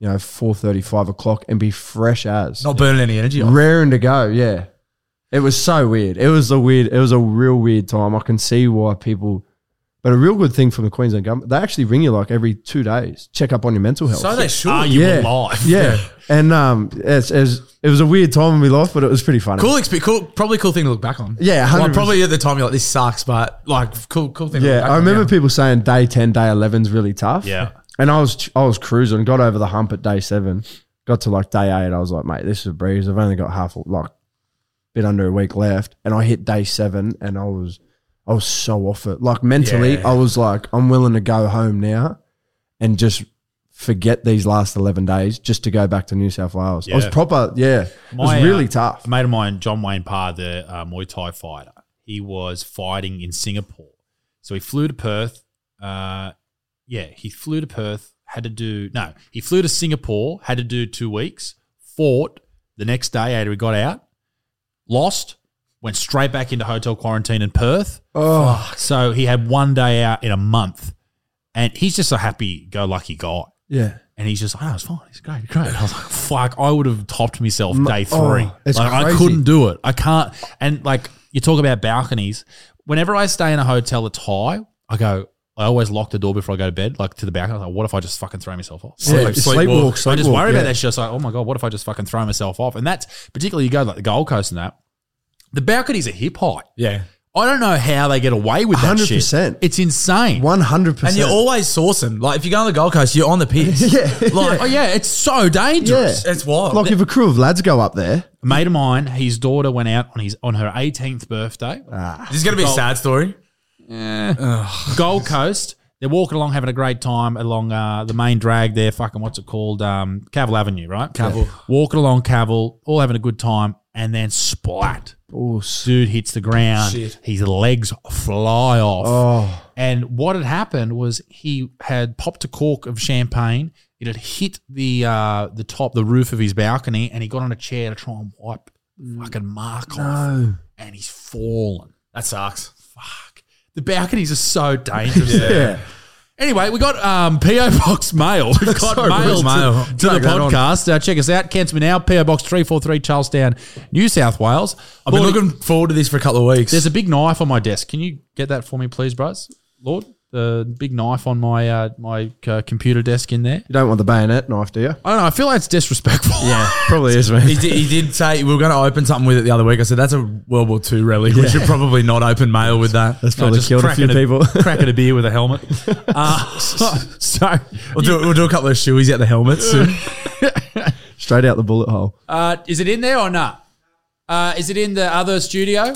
[SPEAKER 5] you know, four thirty, five o'clock and be fresh as.
[SPEAKER 6] Not burning any energy off.
[SPEAKER 5] Raring to go, yeah. It was so weird. It was a weird, it was a real weird time. I can see why people, but a real good thing from the Queensland government, they actually ring you like every two days, check up on your mental health.
[SPEAKER 6] So they should.
[SPEAKER 3] Are you
[SPEAKER 5] yeah.
[SPEAKER 3] alive?
[SPEAKER 5] Yeah. And um, it's, it's, it was a weird time in my life, but it was pretty funny.
[SPEAKER 6] Cool, exp- cool, probably cool thing to look back on.
[SPEAKER 5] Yeah, one hundred percent.
[SPEAKER 6] Like, probably at the time you're like, this sucks, but like, cool, cool thing. to look
[SPEAKER 5] Yeah,
[SPEAKER 6] back
[SPEAKER 5] I
[SPEAKER 6] on,
[SPEAKER 5] remember
[SPEAKER 6] yeah.
[SPEAKER 5] people saying day ten, day eleven is really tough.
[SPEAKER 3] Yeah.
[SPEAKER 5] And I was I was cruising, got over the hump at day seven, got to like day eight. I was like, mate, this is a breeze. I've only got half, like, bit under a week left. And I hit day seven and I was I was so off it. Like mentally,
[SPEAKER 6] Yeah.
[SPEAKER 5] I was like, I'm willing to go home now and just forget these last eleven days just to go back to New South Wales. I was
[SPEAKER 3] Yeah.
[SPEAKER 5] proper, yeah. It
[SPEAKER 3] My,
[SPEAKER 5] was really
[SPEAKER 3] uh,
[SPEAKER 5] tough.
[SPEAKER 3] A mate of mine, John Wayne Parr, the uh, Muay Thai fighter, he was fighting in Singapore. So he flew to Perth. Uh, yeah, he flew to Perth, had to do, no, he flew to Singapore, had to do two weeks, fought the next day after he got out, lost, went straight back into hotel quarantine in Perth.
[SPEAKER 5] Oh,
[SPEAKER 3] So he had one day out in a month. And he's just a happy-go-lucky guy.
[SPEAKER 5] yeah.
[SPEAKER 3] And he's just like, oh, it's fine. It's great, great. I was like, fuck, I would have topped myself day
[SPEAKER 5] oh,
[SPEAKER 3] three.
[SPEAKER 5] it's
[SPEAKER 3] like, I
[SPEAKER 5] crazy.
[SPEAKER 3] couldn't do it. I can't. And like, you talk about balconies. Whenever I stay in a hotel that's high, I go, I always lock the door before I go to bed, like to the balcony. I was like, what if I just fucking throw myself off?
[SPEAKER 5] Yeah,
[SPEAKER 3] Like,
[SPEAKER 5] sleepwalk, sleepwalk,
[SPEAKER 3] I just worry
[SPEAKER 5] yeah.
[SPEAKER 3] about that shit. It's like, oh my God, what if I just fucking throw myself off? And that's particularly, you go to like the Gold Coast and that, the balconies are hip height.
[SPEAKER 6] Yeah.
[SPEAKER 3] I don't know how they get away with that
[SPEAKER 5] one hundred
[SPEAKER 3] shit.
[SPEAKER 5] percent.
[SPEAKER 3] It's insane.
[SPEAKER 5] one hundred percent.
[SPEAKER 6] And you're always sourcing. Like, if you go on the Gold Coast, you're on the piss.
[SPEAKER 5] Yeah.
[SPEAKER 6] Like,
[SPEAKER 3] Oh yeah, it's so dangerous.
[SPEAKER 5] Yeah.
[SPEAKER 6] it's wild.
[SPEAKER 5] Like if a crew of lads go up there,
[SPEAKER 3] A mate of mine, his daughter went out on his on her eighteenth birthday.
[SPEAKER 6] this is going to be a
[SPEAKER 3] Gold-
[SPEAKER 6] sad story.
[SPEAKER 3] Gold Coast. They're walking along, having a great time along uh, the main drag there. Fucking what's it called? Um, Cavill Avenue, right?
[SPEAKER 6] Cavill.
[SPEAKER 3] Walking along Cavill, all having a good time, and then splat.
[SPEAKER 5] oh,
[SPEAKER 3] Dude hits the ground.
[SPEAKER 6] Shit.
[SPEAKER 3] His legs fly off.
[SPEAKER 5] oh,
[SPEAKER 3] And what had happened was he had popped a cork of champagne. It had hit the uh, the top, the roof of his balcony, and he got on a chair to try and wipe the fucking mark off.
[SPEAKER 5] no.
[SPEAKER 3] And he's fallen.
[SPEAKER 6] That sucks.
[SPEAKER 3] Fuck. The balconies are so dangerous.
[SPEAKER 5] Yeah.
[SPEAKER 3] Anyway, we got um, P O Box mail. We've got
[SPEAKER 5] Sorry,
[SPEAKER 3] mail
[SPEAKER 5] Bruce.
[SPEAKER 3] to,
[SPEAKER 6] Mail.
[SPEAKER 3] to the
[SPEAKER 5] Drag that on.
[SPEAKER 3] podcast. Uh, check us out. Cancel me now. P O Box three four three, Charlestown, New South Wales.
[SPEAKER 6] I've been
[SPEAKER 3] Lord,
[SPEAKER 6] looking forward to this for a couple of weeks.
[SPEAKER 3] There's a big knife on my desk. Can you get that for me, please, bros? Lord, the big knife on my uh, my uh, computer desk in there.
[SPEAKER 5] You don't want the bayonet knife, do you?
[SPEAKER 3] I don't know. I feel like it's disrespectful.
[SPEAKER 6] yeah.
[SPEAKER 5] Probably is, man.
[SPEAKER 6] He did, he did say we were going to open something with it the other week. I said, that's a World War Two relic. We should probably not open mail with that.
[SPEAKER 5] That's
[SPEAKER 3] No,
[SPEAKER 5] probably
[SPEAKER 3] just
[SPEAKER 5] killed a few
[SPEAKER 3] cracking
[SPEAKER 5] people.
[SPEAKER 3] cracking a beer with a helmet. Uh, so,
[SPEAKER 6] We'll do, we'll do a couple of shoeies at the helmets soon.
[SPEAKER 5] Straight out the bullet hole.
[SPEAKER 3] uh, is it in there or not? Uh, is it in the other studio?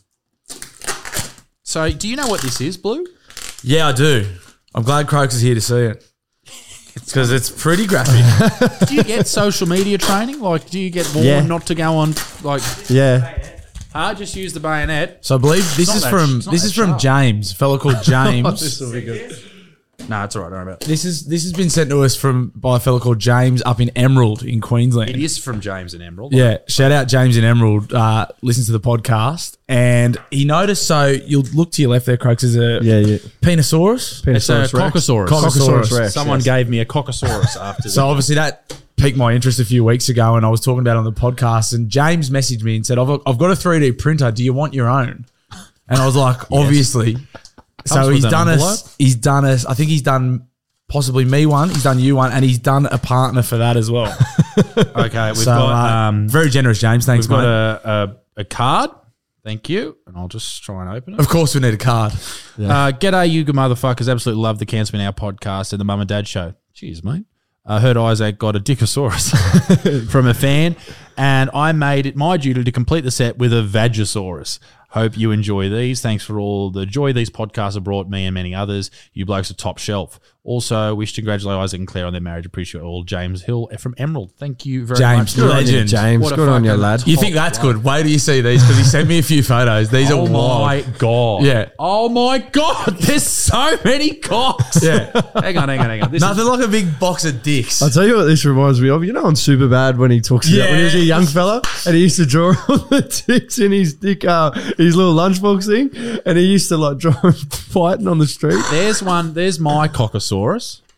[SPEAKER 3] So, do you know what this is, Blue?
[SPEAKER 6] Yeah, I do. I'm glad Croaks is here to see it. Because it's pretty graphic.
[SPEAKER 3] Do you get social media training? Like, do you get warned
[SPEAKER 5] Yeah.
[SPEAKER 3] not to go on, like,
[SPEAKER 5] Yeah.
[SPEAKER 3] huh? Just use the bayonet.
[SPEAKER 6] So I believe this
[SPEAKER 3] not
[SPEAKER 6] is
[SPEAKER 3] that-
[SPEAKER 6] from
[SPEAKER 3] it's not
[SPEAKER 6] this
[SPEAKER 3] that
[SPEAKER 6] is from
[SPEAKER 3] sharp.
[SPEAKER 6] James, a fellow called James.
[SPEAKER 3] will be good. No, it's all right. Don't worry about it.
[SPEAKER 6] This is this has been sent to us from by a fellow called James up in Emerald in Queensland.
[SPEAKER 3] It is from James and Emerald.
[SPEAKER 6] Yeah, shout out James in Emerald. Uh, listens to the podcast, and he noticed. So you'll look to your left there, Croaks. Is a
[SPEAKER 5] Yeah, yeah.
[SPEAKER 6] Penosaurus.
[SPEAKER 3] It's a
[SPEAKER 5] Penosaurus Rex.
[SPEAKER 3] Cockosaurus.
[SPEAKER 6] Cockosaurus
[SPEAKER 5] Rex,
[SPEAKER 3] Someone
[SPEAKER 5] yes.
[SPEAKER 3] gave me a Cockosaurus after
[SPEAKER 6] So
[SPEAKER 3] the
[SPEAKER 6] obviously that piqued my interest a few weeks ago, and I was talking about it on the podcast. And James messaged me and said, "I've I've got a three D printer. Do you want your own?" And I was like, "Obviously." So
[SPEAKER 3] Comes with
[SPEAKER 6] he's
[SPEAKER 3] an
[SPEAKER 6] done
[SPEAKER 3] envelope.
[SPEAKER 6] us. He's done us. I think he's done possibly me one. He's done you one, and he's done a partner for that as well.
[SPEAKER 3] Okay, we've
[SPEAKER 6] so
[SPEAKER 3] got
[SPEAKER 6] uh,
[SPEAKER 3] um,
[SPEAKER 6] very generous, James. Thanks,
[SPEAKER 3] we've got
[SPEAKER 6] mate.
[SPEAKER 3] a, a a card. Thank you, and I'll just try and open it.
[SPEAKER 6] Of course, we need a card.
[SPEAKER 3] Uh, g'day, you good motherfuckers. Absolutely love the Cancel Me Now podcast and the Mum and Dad show. Cheers, mate. I heard Isaac got a Dickosaurus from a fan, and I made it my duty to complete the set with a Vagisaurus. Hope you enjoy these. Thanks for all the joy these podcasts have brought me and many others. You blokes are top shelf. Also, wish to congratulate Isaac and Claire on their marriage. Appreciate all. James Hill from Emerald. Thank you very
[SPEAKER 6] James,
[SPEAKER 3] much.
[SPEAKER 6] Good on you, legend.
[SPEAKER 5] James.
[SPEAKER 3] What a
[SPEAKER 5] Good on you,
[SPEAKER 3] fucking
[SPEAKER 5] lad.
[SPEAKER 6] You think that's good? Wait till you see these because he sent me a few photos. These
[SPEAKER 3] Oh
[SPEAKER 6] are
[SPEAKER 3] my
[SPEAKER 6] wild.
[SPEAKER 3] God.
[SPEAKER 6] Yeah.
[SPEAKER 3] Oh my God. There's so many cocks.
[SPEAKER 6] Yeah.
[SPEAKER 3] hang on, hang on, hang on. This
[SPEAKER 6] Nothing
[SPEAKER 3] is,
[SPEAKER 6] like a big box of dicks.
[SPEAKER 5] I'll tell you what this reminds me of. You know on Superbad when he talks about when he was a young fella and he used to draw all the dicks in his dick, uh, his little lunchbox thing, and he used to like draw him fighting on the street.
[SPEAKER 3] there's one. There's my Cockosaurus.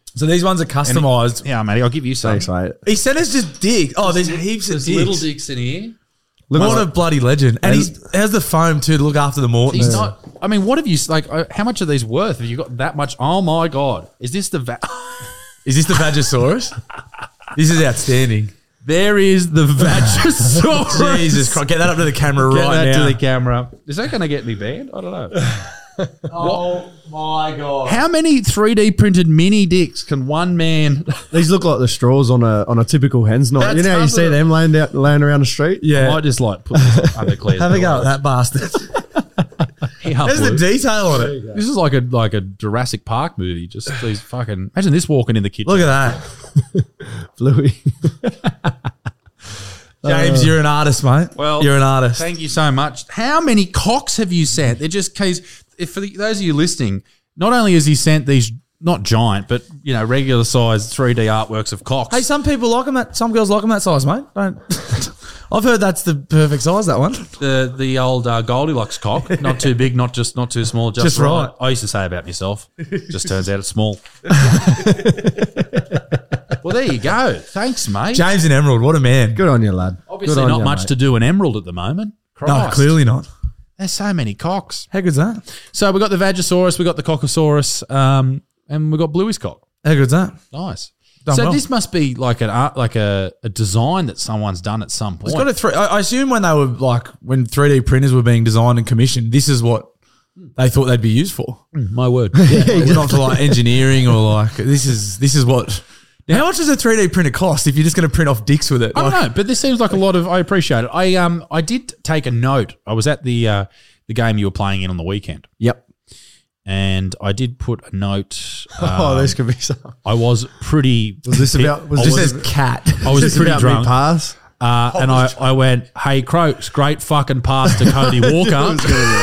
[SPEAKER 6] So these ones are customized.
[SPEAKER 3] Yeah, matey, I'll give you some.
[SPEAKER 5] Thanks, mate.
[SPEAKER 6] He sent us just dicks. Oh, there's heaps of
[SPEAKER 7] There's
[SPEAKER 6] dicks.
[SPEAKER 7] little dicks in here.
[SPEAKER 5] Look
[SPEAKER 6] What
[SPEAKER 5] like-
[SPEAKER 6] a bloody legend. And he's has the foam too to look after the Mortons.
[SPEAKER 3] He's not. I mean, what have you like? uh, How much are these worth? Have you got that much? Oh my god! Is this the? Va-
[SPEAKER 6] Is this the Vagisaurus? This is outstanding.
[SPEAKER 3] there is the Vagisaurus.
[SPEAKER 6] Jesus Christ. Get that up to the camera
[SPEAKER 3] Get
[SPEAKER 6] right
[SPEAKER 3] that
[SPEAKER 6] now.
[SPEAKER 3] to the camera. Is that going to get me banned? I don't know.
[SPEAKER 6] Oh my God.
[SPEAKER 3] How many three D printed mini dicks can one man?
[SPEAKER 5] These look like the straws on a on a typical hen's night. You know how you see them laying out, laying around the street?
[SPEAKER 3] I
[SPEAKER 6] Yeah.
[SPEAKER 3] might just like put this under Claire's.
[SPEAKER 6] Have a go
[SPEAKER 3] pillow.
[SPEAKER 6] at that bastard.
[SPEAKER 3] Yeah,
[SPEAKER 6] There's the
[SPEAKER 3] Blue.
[SPEAKER 6] detail on it.
[SPEAKER 3] This is like a like a Jurassic Park movie. Just these fucking. Imagine this walking in the kitchen.
[SPEAKER 6] Look at that.
[SPEAKER 5] Bluey.
[SPEAKER 6] James, you're an artist, mate.
[SPEAKER 3] Well,
[SPEAKER 6] you're an artist.
[SPEAKER 3] Thank you so much. How many cocks have you sent? They're just case. If for the, those of you listening, not only has he sent these not giant, but you know regular sized three D artworks of cocks.
[SPEAKER 6] Hey, some people like them that. Some girls like them that size, mate. Don't. I've heard that's the perfect size. That one.
[SPEAKER 3] the the old uh, Goldilocks cock, not too big, not just not too small, just,
[SPEAKER 6] Just
[SPEAKER 3] right.
[SPEAKER 6] right.
[SPEAKER 3] I used to say about myself. Just turns out it's small. Well, there you go. Thanks, mate.
[SPEAKER 6] James and Emerald, what a man.
[SPEAKER 5] Good on you, lad.
[SPEAKER 3] Obviously,
[SPEAKER 5] Good on
[SPEAKER 3] not
[SPEAKER 5] you,
[SPEAKER 3] much
[SPEAKER 5] mate.
[SPEAKER 3] to do in Emerald at the moment.
[SPEAKER 6] No,
[SPEAKER 3] Christ.
[SPEAKER 6] clearly not.
[SPEAKER 3] There's so many cocks.
[SPEAKER 6] How good's that?
[SPEAKER 3] So we got the Vagisaurus, we got the Cockosaurus, um, and we got Bluey's cock.
[SPEAKER 6] How good's that?
[SPEAKER 3] Nice.
[SPEAKER 6] Done
[SPEAKER 3] so
[SPEAKER 6] well.
[SPEAKER 3] this must be like an art, like a, a design that someone's done at some point.
[SPEAKER 6] It's got a three. I I assume when they were like when three D printers were being designed and commissioned, this is what they thought they'd be used for.
[SPEAKER 3] My word.
[SPEAKER 6] It's not for like engineering or like this is this is what. Now, how much does a three D printer cost if you're just going to print off dicks with it?
[SPEAKER 3] I don't
[SPEAKER 6] Like-
[SPEAKER 3] know, but this seems like a lot of. I appreciate it. I um I did take a note. I was at the uh, the game you were playing in on the weekend,
[SPEAKER 5] Yep.
[SPEAKER 3] and I did put a note.
[SPEAKER 5] oh,
[SPEAKER 3] um,
[SPEAKER 5] this could be some.
[SPEAKER 3] I was pretty.
[SPEAKER 5] Was this about? Was
[SPEAKER 3] I
[SPEAKER 5] this,
[SPEAKER 3] was,
[SPEAKER 6] It says cat.
[SPEAKER 3] I was
[SPEAKER 5] this
[SPEAKER 3] pretty
[SPEAKER 5] about me
[SPEAKER 3] drunk,
[SPEAKER 5] pass?
[SPEAKER 3] uh, and I, I went, "Hey, Croaks, great fucking pass to Cody Walker."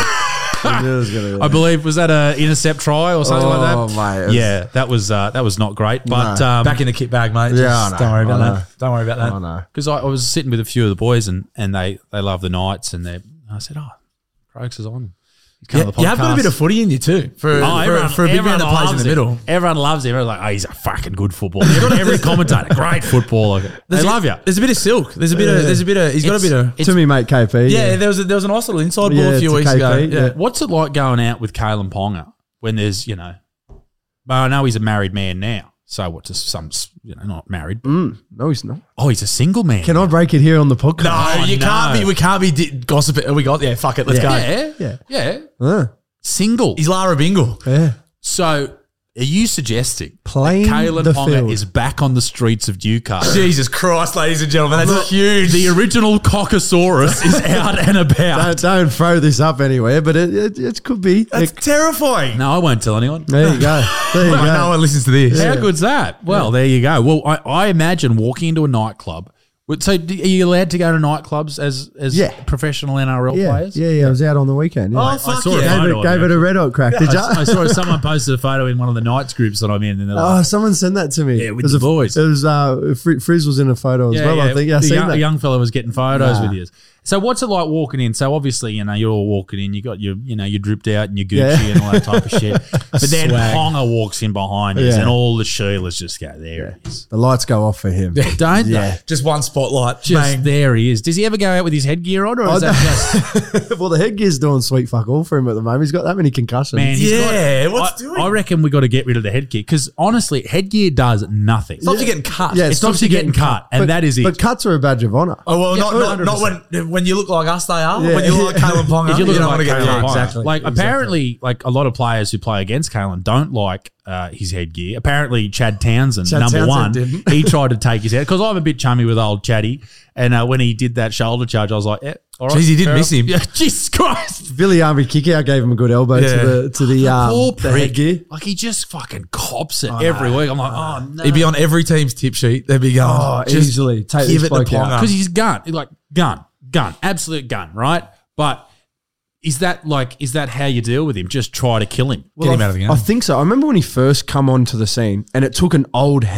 [SPEAKER 5] I knew it was gonna be.
[SPEAKER 3] I believe was that a intercept try or something like
[SPEAKER 5] Oh,
[SPEAKER 3] that.
[SPEAKER 5] mate, it was-
[SPEAKER 3] yeah, that was uh, that was not great. But
[SPEAKER 5] No.
[SPEAKER 3] um,
[SPEAKER 6] Back in the kit bag, mate.
[SPEAKER 5] Yeah,
[SPEAKER 6] Just
[SPEAKER 5] I know,
[SPEAKER 6] don't worry about
[SPEAKER 5] I know.
[SPEAKER 6] that. Don't worry about that.
[SPEAKER 5] I know.
[SPEAKER 3] because I, I was sitting with a few of the boys and and they they love the Knights and they I said, "Oh, Croaks is on." He's come
[SPEAKER 6] Yeah,
[SPEAKER 3] on the
[SPEAKER 6] you have got a
[SPEAKER 3] podcast.
[SPEAKER 6] bit of footy in you too. For,
[SPEAKER 3] Oh,
[SPEAKER 6] for,
[SPEAKER 3] everyone,
[SPEAKER 6] for a big man that plays in
[SPEAKER 3] loves
[SPEAKER 6] the
[SPEAKER 3] him.
[SPEAKER 6] middle.
[SPEAKER 3] Everyone loves him. Everyone's like, oh, he's a fucking good footballer. Every commentator, great footballer. They
[SPEAKER 6] There's a-
[SPEAKER 3] love you.
[SPEAKER 6] There's a bit of silk. There's a bit of. There's a bit of. He's got a bit of.
[SPEAKER 3] It's-
[SPEAKER 5] to me, mate, K P.
[SPEAKER 6] Yeah, there was a, there was a nice little inside ball
[SPEAKER 5] Yeah,
[SPEAKER 6] a few
[SPEAKER 5] to
[SPEAKER 6] weeks
[SPEAKER 5] K P,
[SPEAKER 6] ago.
[SPEAKER 5] yeah.
[SPEAKER 6] Yeah.
[SPEAKER 3] What's it like going out with Kalen Ponga when there's, you know, well, I know he's a married man now. So what, just some, you know, not married.
[SPEAKER 5] Mm, no, he's not.
[SPEAKER 3] Oh, he's a single man.
[SPEAKER 5] Can I break it here on the podcast?
[SPEAKER 6] No,
[SPEAKER 3] Oh,
[SPEAKER 6] you
[SPEAKER 3] no.
[SPEAKER 6] can't be. We can't be di- gossiping. We got yeah. Fuck it. Let's go.
[SPEAKER 3] Yeah.
[SPEAKER 5] Yeah.
[SPEAKER 3] Yeah.
[SPEAKER 5] Uh,
[SPEAKER 3] Single.
[SPEAKER 6] He's Lara Bingle.
[SPEAKER 5] yeah.
[SPEAKER 3] So are you suggesting
[SPEAKER 5] Playing
[SPEAKER 3] that Kalen
[SPEAKER 5] the
[SPEAKER 3] Ponga
[SPEAKER 5] field.
[SPEAKER 3] is back on the streets of Newcastle?
[SPEAKER 6] Jesus Christ, ladies and gentlemen, that's huge.
[SPEAKER 3] The original Cockosaurus is out and about.
[SPEAKER 5] Don't, don't throw this up anywhere, but it it, it could be.
[SPEAKER 6] That's
[SPEAKER 5] It-
[SPEAKER 6] terrifying.
[SPEAKER 3] No, I won't tell anyone.
[SPEAKER 5] there you go. There you
[SPEAKER 6] I know
[SPEAKER 5] go.
[SPEAKER 6] one listens to this.
[SPEAKER 3] How good's that? Well, there you go. Well, I, I imagine walking into a nightclub. So, do- are you allowed to go to nightclubs as as
[SPEAKER 5] Yeah.
[SPEAKER 3] professional N R L
[SPEAKER 5] Yeah,
[SPEAKER 3] players?
[SPEAKER 5] yeah, yeah. I was out on the weekend. Yeah.
[SPEAKER 6] Oh, fuck
[SPEAKER 3] saw it.
[SPEAKER 6] yeah.
[SPEAKER 5] gave
[SPEAKER 3] photo
[SPEAKER 5] it,
[SPEAKER 3] of
[SPEAKER 5] gave
[SPEAKER 3] it,
[SPEAKER 5] it a red hot crack. Did you?
[SPEAKER 3] I, I saw someone posted a photo in one of the Knights groups that I'm in, and they're
[SPEAKER 5] Oh,
[SPEAKER 3] like,
[SPEAKER 5] someone sent that to me.
[SPEAKER 3] Yeah, with
[SPEAKER 5] It was
[SPEAKER 3] the
[SPEAKER 5] a-
[SPEAKER 3] boys.
[SPEAKER 5] It was uh, Fri- Frizz was in a photo as well. I think. Yeah, I
[SPEAKER 3] the
[SPEAKER 5] seen
[SPEAKER 3] young,
[SPEAKER 5] that.
[SPEAKER 3] a young fella was getting photos
[SPEAKER 5] Nah.
[SPEAKER 3] with you. So, what's it like walking in? So, obviously, you know, you're all walking in. You got your, you know, you dripped out and your Gucci
[SPEAKER 5] Yeah.
[SPEAKER 3] and all that type of shit. But then
[SPEAKER 6] Swag.
[SPEAKER 3] Ponga walks in behind you,
[SPEAKER 5] Yeah.
[SPEAKER 3] and all the Sheilas just go, "There he is."
[SPEAKER 5] The lights go off for him.
[SPEAKER 3] Don't
[SPEAKER 5] Yeah.
[SPEAKER 3] they?
[SPEAKER 6] Just one spotlight.
[SPEAKER 3] Just
[SPEAKER 6] Bang.
[SPEAKER 3] there he is. Does he ever go out with his headgear on, or is
[SPEAKER 5] Oh,
[SPEAKER 3] that just
[SPEAKER 5] well, the headgear's doing sweet fuck all for him at the moment. He's got that many concussions.
[SPEAKER 3] man? he's
[SPEAKER 6] Yeah,
[SPEAKER 3] got,
[SPEAKER 6] what's
[SPEAKER 3] I,
[SPEAKER 6] doing?
[SPEAKER 3] I reckon we got to get rid of the headgear because honestly, headgear does nothing.
[SPEAKER 6] Stops you getting cut.
[SPEAKER 5] Yeah,
[SPEAKER 3] It stops you getting cut, and
[SPEAKER 5] but,
[SPEAKER 3] that is it.
[SPEAKER 5] But cuts are a badge of honor.
[SPEAKER 6] Oh well,
[SPEAKER 3] Yeah,
[SPEAKER 6] not,
[SPEAKER 3] one
[SPEAKER 6] not,
[SPEAKER 3] hundred
[SPEAKER 6] not
[SPEAKER 3] percent.
[SPEAKER 6] when when you look like us. They are.
[SPEAKER 5] Yeah.
[SPEAKER 6] When you look like Kalen Ponga,
[SPEAKER 3] If you look
[SPEAKER 6] don't
[SPEAKER 3] like
[SPEAKER 6] want to get
[SPEAKER 3] Kalen
[SPEAKER 6] cut.
[SPEAKER 3] Ponga.
[SPEAKER 5] exactly.
[SPEAKER 3] Like
[SPEAKER 5] Exactly.
[SPEAKER 3] apparently, like a lot of players who play against Kalen don't like uh, his headgear. Apparently, Chad Townsend,
[SPEAKER 5] Chad
[SPEAKER 3] number
[SPEAKER 5] Townsend
[SPEAKER 3] one,
[SPEAKER 5] didn't.
[SPEAKER 3] he tried to take his head because I'm a bit chummy with old Chatty, and uh, when he did that shoulder charge, I was like, yeah, all right.
[SPEAKER 6] Jeez, he did
[SPEAKER 3] fair
[SPEAKER 6] miss
[SPEAKER 3] enough.
[SPEAKER 6] him.
[SPEAKER 3] Yeah, Jesus Christ.
[SPEAKER 5] Billy Army kick out gave him a good elbow
[SPEAKER 6] Yeah.
[SPEAKER 5] to the to the, um,
[SPEAKER 3] Poor
[SPEAKER 5] the
[SPEAKER 3] prick.
[SPEAKER 5] headgear.
[SPEAKER 3] Like he just fucking cops it every week. I'm like, oh no.
[SPEAKER 6] He'd be on every team's tip sheet. They'd be going,
[SPEAKER 5] Oh,
[SPEAKER 6] just
[SPEAKER 5] easily take
[SPEAKER 6] give
[SPEAKER 5] this
[SPEAKER 6] it the
[SPEAKER 5] bloke out.
[SPEAKER 6] Ponga.
[SPEAKER 3] Because he's gun. He's like gun, gun, absolute gun, right? But is that like is that how you deal with him? Just try to kill him.
[SPEAKER 6] Get him
[SPEAKER 5] I,
[SPEAKER 6] out of the game.
[SPEAKER 5] I think so. I remember when he first come onto the scene, and it took an old head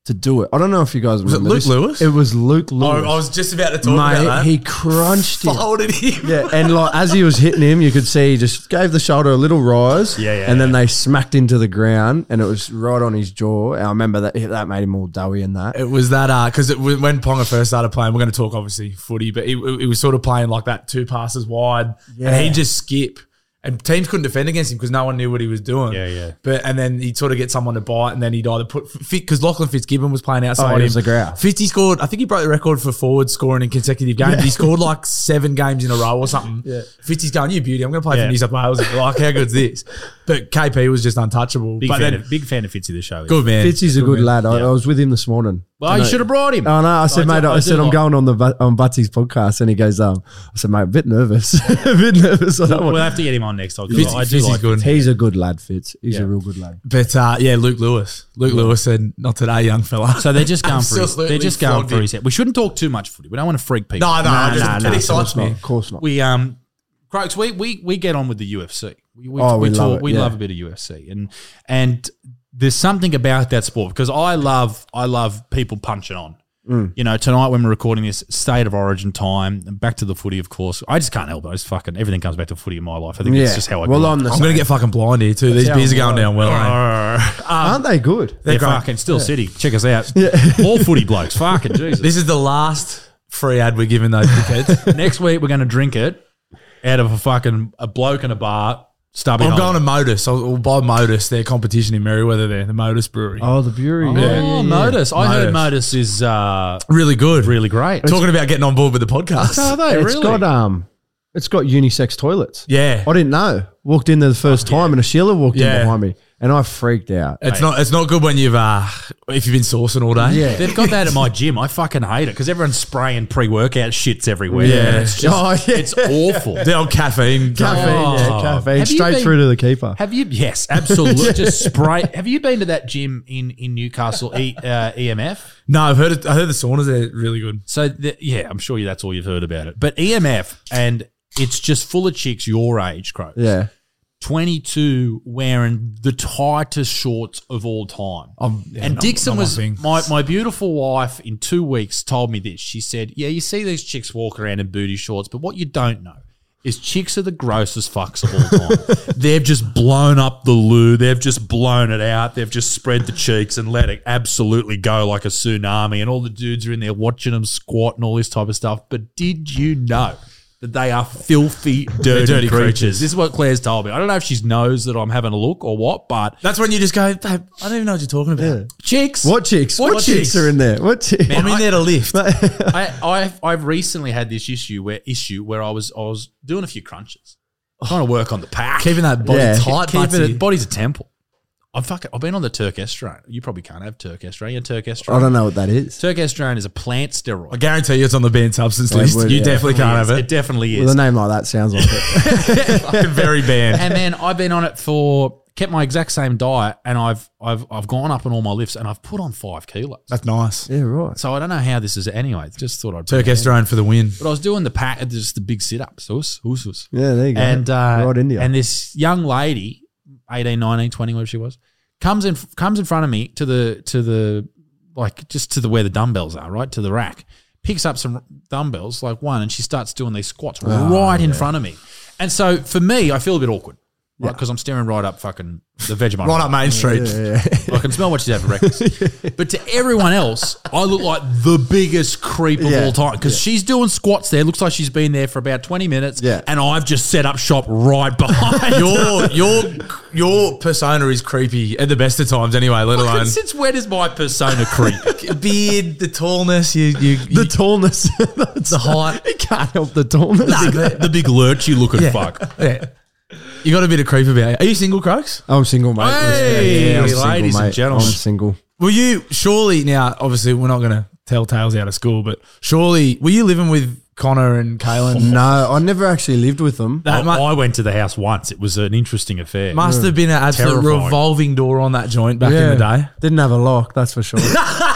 [SPEAKER 5] to do it. I don't know if you guys
[SPEAKER 6] Was it
[SPEAKER 5] remember
[SPEAKER 6] Luke
[SPEAKER 5] this.
[SPEAKER 6] Lewis?
[SPEAKER 5] It was Luke Lewis.
[SPEAKER 6] Oh, I was just about to talk
[SPEAKER 5] Mate,
[SPEAKER 6] about that.
[SPEAKER 5] he crunched him.
[SPEAKER 6] folded him.
[SPEAKER 5] Yeah, and like as he was hitting him, you could see he just gave the shoulder a little rise.
[SPEAKER 3] Yeah, yeah,
[SPEAKER 5] And then
[SPEAKER 3] yeah.
[SPEAKER 5] they smacked into the ground, and it was right on his jaw. And I remember that that made him all doughy and that.
[SPEAKER 6] It was that because it was when Ponga first started playing. We're going to talk obviously footy, but it, it was sort of playing like that, two passes wide,
[SPEAKER 5] Yeah.
[SPEAKER 6] and he'd just skip, and teams couldn't defend against him because no one knew what he was doing.
[SPEAKER 3] Yeah, yeah.
[SPEAKER 6] But and then he'd sort of get someone to bite, and then he'd either put fit because Lachlan Fitzgibbon was playing outside
[SPEAKER 5] Oh,
[SPEAKER 6] him.
[SPEAKER 5] he was a grouse.
[SPEAKER 6] Fitzy scored. I think he broke the record for forward scoring in consecutive games. He scored like seven games in a row or something. Yeah. Fitzy's going, "You beauty! I'm going to play
[SPEAKER 3] Yeah.
[SPEAKER 6] for New South Wales." Like, how good's this? But K P was just untouchable.
[SPEAKER 3] Big
[SPEAKER 6] but
[SPEAKER 3] fan,
[SPEAKER 6] then,
[SPEAKER 3] of, big fan of Fitzy, the show.
[SPEAKER 6] good man.
[SPEAKER 5] Fitzy's a good lad. I,
[SPEAKER 3] Yeah.
[SPEAKER 5] I was with him this morning.
[SPEAKER 3] Well, you should have brought him.
[SPEAKER 5] Oh no! I said,
[SPEAKER 3] I
[SPEAKER 5] mate.
[SPEAKER 3] do-
[SPEAKER 5] I,
[SPEAKER 3] I
[SPEAKER 5] said
[SPEAKER 3] do
[SPEAKER 5] I'm
[SPEAKER 3] like-
[SPEAKER 5] going on the Bu- on Butsy's podcast, and he goes, um, I said, mate, a bit nervous, a bit nervous. on that one.
[SPEAKER 3] We'll have to get him on next time. 'cause
[SPEAKER 6] Fitzy-
[SPEAKER 3] I do
[SPEAKER 6] Fitzy's
[SPEAKER 3] like
[SPEAKER 6] good.
[SPEAKER 5] He's a good lad, Fitz. He's
[SPEAKER 3] Yeah.
[SPEAKER 5] a real good lad.
[SPEAKER 6] But uh, yeah, Luke Lewis. Luke Lewis said, "Not today, young fella."
[SPEAKER 3] So they're just going for his,
[SPEAKER 6] Absolutely
[SPEAKER 3] they're just going
[SPEAKER 6] flogged
[SPEAKER 3] for
[SPEAKER 6] him.
[SPEAKER 3] his head. We shouldn't talk too much footy. We don't want to freak people.
[SPEAKER 6] No, no,
[SPEAKER 5] Nah,
[SPEAKER 6] just,
[SPEAKER 5] nah,
[SPEAKER 6] it
[SPEAKER 5] nah, of
[SPEAKER 6] excites
[SPEAKER 5] course
[SPEAKER 6] me.
[SPEAKER 5] not. Of course not.
[SPEAKER 3] We um, Croaks, we we we get on with the U F C. We we,
[SPEAKER 5] Oh,
[SPEAKER 3] we,
[SPEAKER 5] we
[SPEAKER 3] talk,
[SPEAKER 5] love it,
[SPEAKER 3] we
[SPEAKER 5] yeah.
[SPEAKER 3] love a bit of U F C, and and there's something about that sport because I love I love people punching on.
[SPEAKER 5] Mm.
[SPEAKER 3] You know, tonight when we're recording this, state of origin time, and back to the footy, of course. I just can't help it. I just fucking everything comes back to footy in my life. I think it's just how I.
[SPEAKER 5] well,
[SPEAKER 3] grew
[SPEAKER 5] I'm
[SPEAKER 3] up.
[SPEAKER 5] the
[SPEAKER 6] I'm going to get fucking blind here too. These
[SPEAKER 5] how
[SPEAKER 6] beers are
[SPEAKER 5] I'm
[SPEAKER 6] going down well. eh?
[SPEAKER 5] Aren't they good?
[SPEAKER 3] They're
[SPEAKER 6] great.
[SPEAKER 3] fucking still city. Check us out. All footy blokes. Fucking Jesus.
[SPEAKER 6] This is the last free ad we're giving those dickheads.
[SPEAKER 3] Next week we're going to drink it out of a fucking a bloke in a bar. Stubbing.
[SPEAKER 6] I'm going to
[SPEAKER 3] on.
[SPEAKER 6] Modus. I'll, I'll buy Modus. Their competition in Merriweather there, the Modus Brewery.
[SPEAKER 5] Oh, the brewery.
[SPEAKER 3] Oh,
[SPEAKER 5] yeah, yeah, yeah.
[SPEAKER 3] Modus. I heard
[SPEAKER 6] Modus.
[SPEAKER 3] Modus is uh,
[SPEAKER 6] Really good.
[SPEAKER 3] really great.
[SPEAKER 6] Talking about getting on board with the podcast.
[SPEAKER 3] Are they
[SPEAKER 5] It's
[SPEAKER 3] really?
[SPEAKER 5] got um, it's got unisex toilets.
[SPEAKER 6] Yeah.
[SPEAKER 5] I didn't know. Walked in there the first time, and a Sheila walked
[SPEAKER 6] Yeah.
[SPEAKER 5] in behind me, and I freaked out.
[SPEAKER 6] It's not It's not good when you've uh, if you've been sourcing all day.
[SPEAKER 5] Yeah.
[SPEAKER 3] They've got that at my gym. I fucking hate it because everyone's spraying pre-workout shits everywhere.
[SPEAKER 6] Yeah.
[SPEAKER 3] And it's just,
[SPEAKER 5] Oh, yeah.
[SPEAKER 3] it's awful.
[SPEAKER 6] The old caffeine.
[SPEAKER 5] Caffeine,
[SPEAKER 3] Oh.
[SPEAKER 5] yeah, caffeine,
[SPEAKER 3] Have you
[SPEAKER 5] straight
[SPEAKER 3] been-
[SPEAKER 5] through to the keeper.
[SPEAKER 3] Have you? Yes, absolutely. Just spray. Have you been to that gym in in Newcastle, e, uh, E M F?
[SPEAKER 6] No, I've heard it, I heard the saunas are really good.
[SPEAKER 3] So the, yeah, I'm sure that's all you've heard about it. But E M F, and it's just full of chicks your age, Crow.
[SPEAKER 5] Yeah.
[SPEAKER 3] twenty-two wearing the tightest shorts of all time.
[SPEAKER 6] Um, yeah,
[SPEAKER 3] and
[SPEAKER 6] not-
[SPEAKER 3] Dixon
[SPEAKER 6] not my
[SPEAKER 3] was
[SPEAKER 6] thing.
[SPEAKER 3] my, my beautiful wife in two weeks told me this. She said, yeah, you see these chicks walk around in booty shorts, but what you don't know is chicks are the grossest fucks of all time. They've just blown up the loo. They've just blown it out. They've just spread the cheeks and let it absolutely go like a tsunami. And all the dudes are in there watching them squat and all this type of stuff. But did you know that they are filthy, dirty,
[SPEAKER 6] dirty
[SPEAKER 3] creatures?
[SPEAKER 6] creatures.
[SPEAKER 3] This is what Claire's told me. I don't know if she knows that I'm having a look or what, but
[SPEAKER 6] That's when you just go, babe, I don't even know what you're talking about.
[SPEAKER 3] chicks.
[SPEAKER 5] What chicks? What,
[SPEAKER 3] What
[SPEAKER 5] chicks
[SPEAKER 3] chicks?
[SPEAKER 5] are in there? What chicks?
[SPEAKER 6] I'm in there to lift.
[SPEAKER 3] I, I've I've recently had this issue where issue where I was I was doing a few crunches, trying to work on the pack,
[SPEAKER 6] Keeping that body
[SPEAKER 5] Yeah.
[SPEAKER 6] tight,
[SPEAKER 3] keeping
[SPEAKER 6] Butsy.
[SPEAKER 3] it. Body's a temple. I'm fucking. I've been on the Turkestrone. You probably can't have Turkestrone. You Turkestrone.
[SPEAKER 5] I don't know what that is.
[SPEAKER 3] Turkestrone is a plant steroid.
[SPEAKER 6] I guarantee you it's on the banned substance
[SPEAKER 5] Yeah,
[SPEAKER 6] list.
[SPEAKER 5] would,
[SPEAKER 6] you
[SPEAKER 5] yeah.
[SPEAKER 6] definitely can't have
[SPEAKER 3] It
[SPEAKER 6] it.
[SPEAKER 3] definitely is.
[SPEAKER 5] With a name like that, sounds like it.
[SPEAKER 6] Fucking very banned.
[SPEAKER 3] And then I've been on it for kept my exact same diet, and I've I've I've gone up on all my lifts, and I've put on five kilos.
[SPEAKER 6] That's nice.
[SPEAKER 5] Yeah, right.
[SPEAKER 3] So I don't know how this is. Anyway, just thought I'd bring it in.
[SPEAKER 6] Turkestrone for the win.
[SPEAKER 3] But I was doing the pack, just the big sit ups. Us, us, us.
[SPEAKER 5] Yeah, there you go.
[SPEAKER 3] And uh,
[SPEAKER 5] right India.
[SPEAKER 3] and this young lady, eighteen, nineteen, twenty, whatever she was, comes in comes in front of me to the to the like just to the where the dumbbells are, right? To the rack. Picks up some dumbbells, like one, and she starts doing these squats right in front of me. And so for me, I feel a bit awkward. Right, because I'm staring right up fucking the Vegemite.
[SPEAKER 6] Right up Main Street.
[SPEAKER 3] I can smell what she's had for breakfast. But to everyone else, I look like the biggest creep of
[SPEAKER 5] Yeah.
[SPEAKER 3] all time because she's doing squats there. Looks like she's been there for about twenty minutes.
[SPEAKER 5] Yeah.
[SPEAKER 3] And I've just set up shop right behind.
[SPEAKER 6] Your your your persona is creepy at the best of times anyway, let
[SPEAKER 3] Fucking
[SPEAKER 6] alone
[SPEAKER 3] since when is my persona creep?
[SPEAKER 6] beard, the tallness, you you,
[SPEAKER 5] the tallness.
[SPEAKER 6] the height.
[SPEAKER 5] You can't help the tallness.
[SPEAKER 3] the, the big lurchy looking
[SPEAKER 6] Yeah.
[SPEAKER 3] fuck.
[SPEAKER 6] Yeah. You got a bit of creep about you. Are you single, Croaks?
[SPEAKER 5] I'm single, mate.
[SPEAKER 3] Hey,
[SPEAKER 5] I'm
[SPEAKER 3] ladies and
[SPEAKER 5] mate.
[SPEAKER 3] gentlemen.
[SPEAKER 5] I'm single.
[SPEAKER 6] Were you surely now? Obviously, we're not going to tell tales out of school, but surely were you living with Connor and Kaylin?
[SPEAKER 5] No, I never actually lived with them.
[SPEAKER 6] That
[SPEAKER 3] I,
[SPEAKER 6] mu-
[SPEAKER 3] I went to the house once. It was an interesting affair.
[SPEAKER 6] must have been an absolute
[SPEAKER 3] Terrifying.
[SPEAKER 6] revolving door on that joint back in the day.
[SPEAKER 5] Didn't have a lock, that's for sure.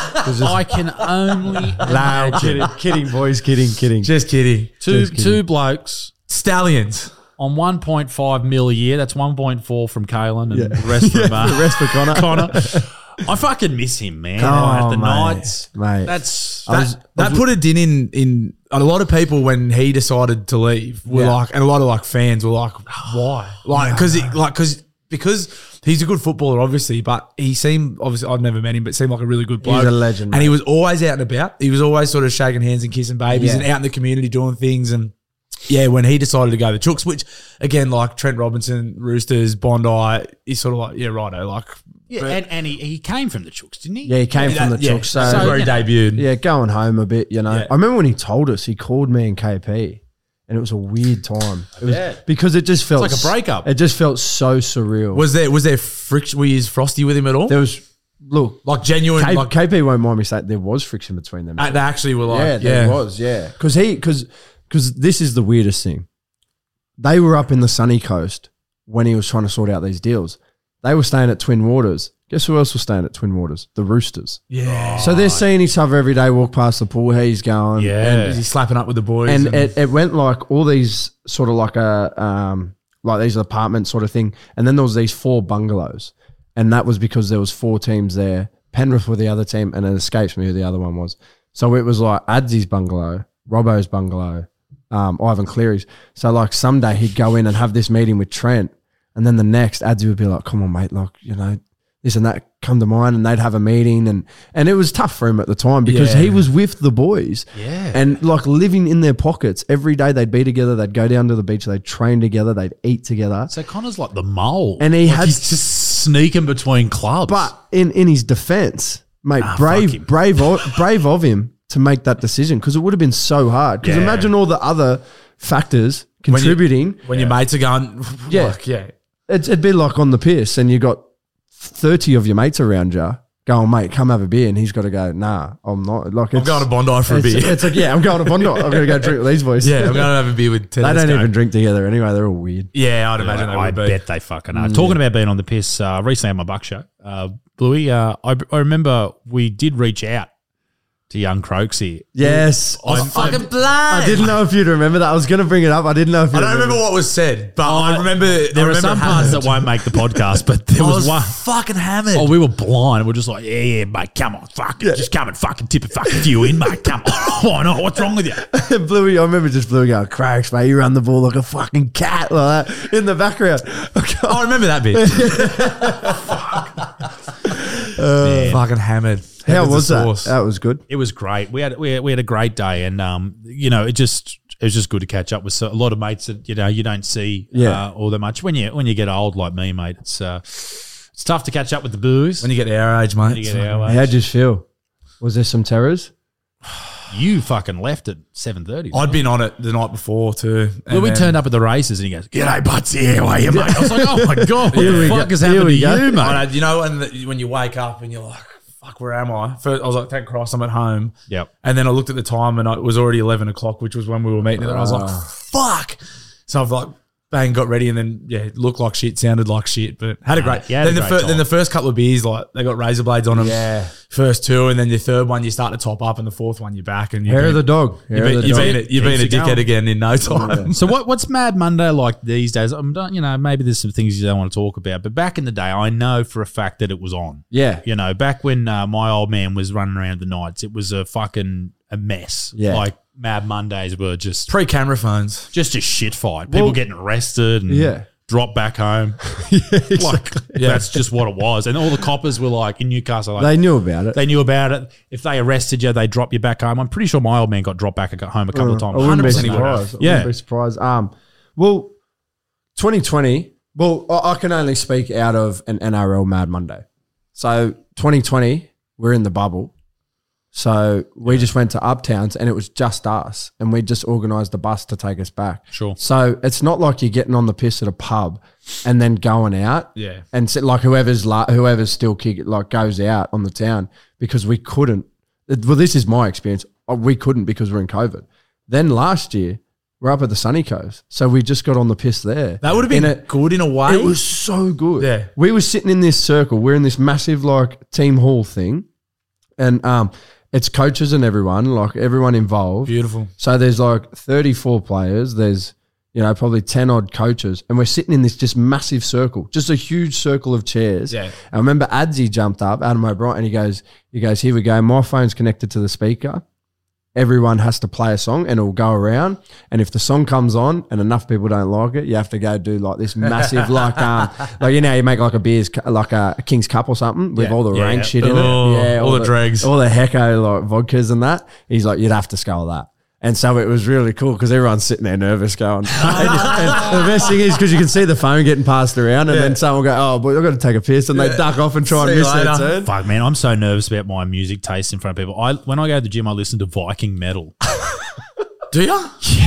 [SPEAKER 3] I can only
[SPEAKER 5] Nah, kidding, kidding, boys, kidding, kidding.
[SPEAKER 6] Just kidding.
[SPEAKER 3] two
[SPEAKER 5] Just kidding.
[SPEAKER 3] two blokes
[SPEAKER 6] Stallions.
[SPEAKER 3] on one point five mil a year. That's one point four from Kaylin and
[SPEAKER 5] Yeah.
[SPEAKER 3] the rest from uh,
[SPEAKER 5] the rest for Connor.
[SPEAKER 3] Connor. I fucking miss him, man.
[SPEAKER 5] Oh,
[SPEAKER 3] Like, the
[SPEAKER 5] mate,
[SPEAKER 3] Knights,
[SPEAKER 5] mate.
[SPEAKER 3] That's
[SPEAKER 5] I was-
[SPEAKER 6] That, that put a din in in a lot of people when he decided to leave were
[SPEAKER 5] Yeah.
[SPEAKER 6] like, and a lot of like fans were like, why? Like, because like because because he's a good footballer, obviously, but he seemed obviously I've never met him, but seemed like a really good bloke.
[SPEAKER 5] He's a legend,
[SPEAKER 6] and
[SPEAKER 5] mate.
[SPEAKER 6] he was always out and about. He was always sort of shaking hands and kissing babies
[SPEAKER 5] Yeah.
[SPEAKER 6] and out in the community doing things and. Yeah, when he decided to go to the Chooks, which again, like Trent Robinson, Roosters, Bondi, he's sort of like, yeah, righto, like
[SPEAKER 3] yeah, and, and he, he came from the Chooks, didn't he?
[SPEAKER 5] Yeah, he came from the
[SPEAKER 6] yeah,
[SPEAKER 5] Chooks. So,
[SPEAKER 6] that's where he
[SPEAKER 3] yeah.
[SPEAKER 6] debuted.
[SPEAKER 5] yeah, going home a bit, you know.
[SPEAKER 6] Yeah.
[SPEAKER 5] I remember when he told us, he called me and K P, and it was a weird time. It was,
[SPEAKER 3] bet.
[SPEAKER 5] because it just felt
[SPEAKER 3] like a breakup.
[SPEAKER 5] It just felt so surreal.
[SPEAKER 6] Was there was there friction? Were you frosty with him at all?
[SPEAKER 5] there was look,
[SPEAKER 6] like genuine,
[SPEAKER 5] K,
[SPEAKER 6] like
[SPEAKER 5] K P won't mind me saying there was friction between them.
[SPEAKER 6] uh, they actually were like,
[SPEAKER 5] yeah,
[SPEAKER 6] yeah,
[SPEAKER 5] there was, yeah. Because he, because because this is the weirdest thing. They were up in the sunny coast when he was trying to sort out these deals. They were staying at Twin Waters. Guess who else was staying at Twin Waters? The Roosters.
[SPEAKER 6] yeah.
[SPEAKER 5] So they're seeing each other every day, walk past the pool. How he's going.
[SPEAKER 3] Yeah.
[SPEAKER 6] Is he slapping up with the boys?
[SPEAKER 5] And it, it went like all these sort of like a um like these apartments sort of thing. And then there was these four bungalows. And that was because there was four teams there. Penrith were the other team, and it escapes me who the other one was. So it was like Adzy's bungalow, Robbo's bungalow, um, Ivan Cleary's. So like someday he'd go in and have this meeting with Trent, and then the next Adsy would be like, come on, mate, like, you know, this and that come to mind, and they'd have a meeting, and and it was tough for him at the time because
[SPEAKER 6] Yeah.
[SPEAKER 5] he was with the boys.
[SPEAKER 3] Yeah.
[SPEAKER 5] And like living in their pockets every day. They'd be together, they'd go down to the beach, they'd train together, they'd eat together.
[SPEAKER 3] So Connor's like the mole.
[SPEAKER 5] And he
[SPEAKER 3] Like
[SPEAKER 5] had-
[SPEAKER 3] he's just sneaking between clubs.
[SPEAKER 5] But in, in his defense, mate,
[SPEAKER 3] Ah, fuck
[SPEAKER 5] brave,
[SPEAKER 3] him.
[SPEAKER 5] brave, of, brave of him to make that decision because it would have been so hard. Because
[SPEAKER 3] Yeah.
[SPEAKER 5] imagine all the other factors
[SPEAKER 6] When you-
[SPEAKER 5] contributing.
[SPEAKER 6] when your mates are going,
[SPEAKER 5] Yeah.
[SPEAKER 6] like, yeah.
[SPEAKER 5] It's, it'd be like on the piss, and you got thirty of your mates around you going, mate, come have a beer, and he's got to go, nah, I'm not. Like,
[SPEAKER 6] I'm
[SPEAKER 5] it's,
[SPEAKER 6] going to Bondi for a
[SPEAKER 5] it's,
[SPEAKER 6] beer.
[SPEAKER 5] it's like, yeah, I'm going to Bondi. I'm going to go drink with these boys.
[SPEAKER 6] yeah, I'm going to have a beer with
[SPEAKER 5] They
[SPEAKER 6] Tedesco.
[SPEAKER 5] don't even drink together anyway. They're all weird.
[SPEAKER 6] Yeah, I'd imagine
[SPEAKER 3] I,
[SPEAKER 6] they
[SPEAKER 3] I
[SPEAKER 6] would be.
[SPEAKER 3] bet they fucking are. Talking about being on the piss, uh, recently on my Buck show, uh, Bluey, uh, I, I remember we did reach out to young Croaks here.
[SPEAKER 5] Yes.
[SPEAKER 6] I'm fucking blind.
[SPEAKER 5] I didn't know if you'd remember that. I was going to bring it up. I didn't know if you
[SPEAKER 6] I don't remember what was said, but I remember
[SPEAKER 3] There
[SPEAKER 6] I
[SPEAKER 3] are
[SPEAKER 6] remember
[SPEAKER 3] some
[SPEAKER 6] having
[SPEAKER 3] parts
[SPEAKER 6] it.
[SPEAKER 3] that won't make the podcast, but there
[SPEAKER 6] I
[SPEAKER 3] was,
[SPEAKER 6] was
[SPEAKER 3] one.
[SPEAKER 6] fucking hammered.
[SPEAKER 3] Oh, we were blind. We're just like, yeah, yeah, mate, come on, fuck it. Just come and fucking tip a fucking few in, mate. Come on. Why not? What's wrong with you?
[SPEAKER 5] Bluey, I remember just Bluey going, Craigs, mate, you run the ball like a fucking cat like that in the background.
[SPEAKER 6] I remember that bit. Fucking hammered.
[SPEAKER 5] How
[SPEAKER 6] Hammered
[SPEAKER 5] was
[SPEAKER 6] the
[SPEAKER 5] that?
[SPEAKER 6] sauce.
[SPEAKER 5] That was good.
[SPEAKER 3] It was great. We had we had, we had a great day, and um, you know, it just it was just good to catch up with so, a lot of mates that you know you don't see
[SPEAKER 5] Yeah.
[SPEAKER 3] uh, all that much when you when you get old like me, mate. It's uh, it's tough to catch up with the booze.
[SPEAKER 6] When you get to our age, mate.
[SPEAKER 3] When you get our age.
[SPEAKER 5] How'd you feel? Was there some terrors?
[SPEAKER 3] You fucking left at seven thirty.
[SPEAKER 6] I'd been on it the night before too. and
[SPEAKER 3] Well, we
[SPEAKER 6] then-
[SPEAKER 3] turned up at the races, and he goes, "G'day, Butsy, how are you, mate?" I was like, "Oh my god, what
[SPEAKER 5] Here
[SPEAKER 3] the
[SPEAKER 5] we
[SPEAKER 3] fuck
[SPEAKER 5] go.
[SPEAKER 3] is
[SPEAKER 5] Here
[SPEAKER 3] happening to
[SPEAKER 5] we
[SPEAKER 3] you,
[SPEAKER 5] go.
[SPEAKER 3] mate?"
[SPEAKER 6] I know, you know, when the, when you wake up and you're like, "Fuck, where am I?" First, I was like, "Thank Christ, I'm at home."
[SPEAKER 3] Yep.
[SPEAKER 6] And then I looked at the time, and it was already eleven o'clock, which was when we were meeting. And I was like, "Fuck!" So I've like, bang, got ready, and then yeah, it looked like shit, sounded like shit, but had a great.
[SPEAKER 3] you had a
[SPEAKER 6] then the
[SPEAKER 3] great
[SPEAKER 6] fir-
[SPEAKER 3] time.
[SPEAKER 6] then the first couple of beers, like they got razor blades on them.
[SPEAKER 5] Yeah.
[SPEAKER 6] First two, and then your third one, you start to top up, and the fourth one, you're back, and you've
[SPEAKER 5] Hair
[SPEAKER 6] been,
[SPEAKER 5] of the dog.
[SPEAKER 6] You've
[SPEAKER 5] Hair
[SPEAKER 6] been,
[SPEAKER 5] of the
[SPEAKER 6] you've
[SPEAKER 5] dog.
[SPEAKER 6] been, a- you've been a
[SPEAKER 3] Keeps you
[SPEAKER 6] dickhead
[SPEAKER 3] going.
[SPEAKER 6] again in no time.
[SPEAKER 3] So what? What's Mad Monday like these days? I'm not, you know, maybe there's some things you don't want to talk about, but back in the day, I know for a fact that it was on.
[SPEAKER 5] Yeah.
[SPEAKER 3] You know, back when uh, my old man was running around the nights, it was a fucking a mess.
[SPEAKER 5] Yeah.
[SPEAKER 3] Like Mad Mondays were just
[SPEAKER 6] Pre-camera phones.
[SPEAKER 3] just a shit fight. People
[SPEAKER 5] Well-
[SPEAKER 3] getting arrested and
[SPEAKER 5] Yeah.
[SPEAKER 3] drop back home. Like that's just what it was. And all the coppers were like in Newcastle, like,
[SPEAKER 5] They knew about it.
[SPEAKER 3] they knew about it. If they arrested you, they drop you back home. I'm pretty sure my old man got dropped back home a couple of times.
[SPEAKER 5] I wouldn't be
[SPEAKER 3] one hundred percent he would have.
[SPEAKER 5] surprised. I
[SPEAKER 3] Yeah.
[SPEAKER 5] wouldn't be surprised. Um, well, twenty twenty. Well, I I can only speak out of an N R L Mad Monday. So twenty twenty, we're in the bubble. So we just went to Uptowns, and it was just us, and we just organised a bus to take us back.
[SPEAKER 3] Sure.
[SPEAKER 5] So it's not like you're getting on the piss at a pub and then going out.
[SPEAKER 6] Yeah.
[SPEAKER 5] And sit, like whoever's la- whoever's still kick like goes out on the town, because we couldn't. Well, this is my experience. Uh, We couldn't because we're in COVID. Then last year we're up at the sunny coast, so we just got on the piss there.
[SPEAKER 6] That would have been
[SPEAKER 5] In a-
[SPEAKER 6] good in a way.
[SPEAKER 5] It was so good.
[SPEAKER 6] Yeah.
[SPEAKER 5] We were sitting in this circle. We're in this massive like team hall thing, and um, it's coaches and everyone, like everyone involved.
[SPEAKER 6] beautiful.
[SPEAKER 5] So there's like thirty-four players. There's, you know, probably ten odd coaches, and we're sitting in this just massive circle, just a huge circle of chairs.
[SPEAKER 6] Yeah.
[SPEAKER 5] I remember Adsy jumped up, Adam O'Brien, and he goes, he goes, here we go. My phone's connected to the speaker. Everyone has to play a song and it'll go around. And if the song comes on and enough people don't like it, you have to go do like this massive, like, um, like, you know, you make like a beer's, cu- like a, a King's Cup or something with
[SPEAKER 6] Yeah.
[SPEAKER 5] all the
[SPEAKER 3] Yeah,
[SPEAKER 5] rank
[SPEAKER 3] yeah.
[SPEAKER 5] shit in
[SPEAKER 6] Oh,
[SPEAKER 5] it. Yeah.
[SPEAKER 6] all the dregs.
[SPEAKER 5] All the hecko, like vodkas and that. He's like, you'd have to skull that. And so it was really cool because everyone's sitting there nervous going. and, and the best thing is because you can see the phone getting passed around and then someone will go, oh, boy, I've got to take a piss. And they duck off and try
[SPEAKER 6] See
[SPEAKER 5] and
[SPEAKER 6] you
[SPEAKER 5] miss their
[SPEAKER 6] later.
[SPEAKER 5] turn.
[SPEAKER 3] Fuck, man, I'm so nervous about my music taste in front of people. I When I go to the gym, I listen to Viking metal.
[SPEAKER 6] Do you?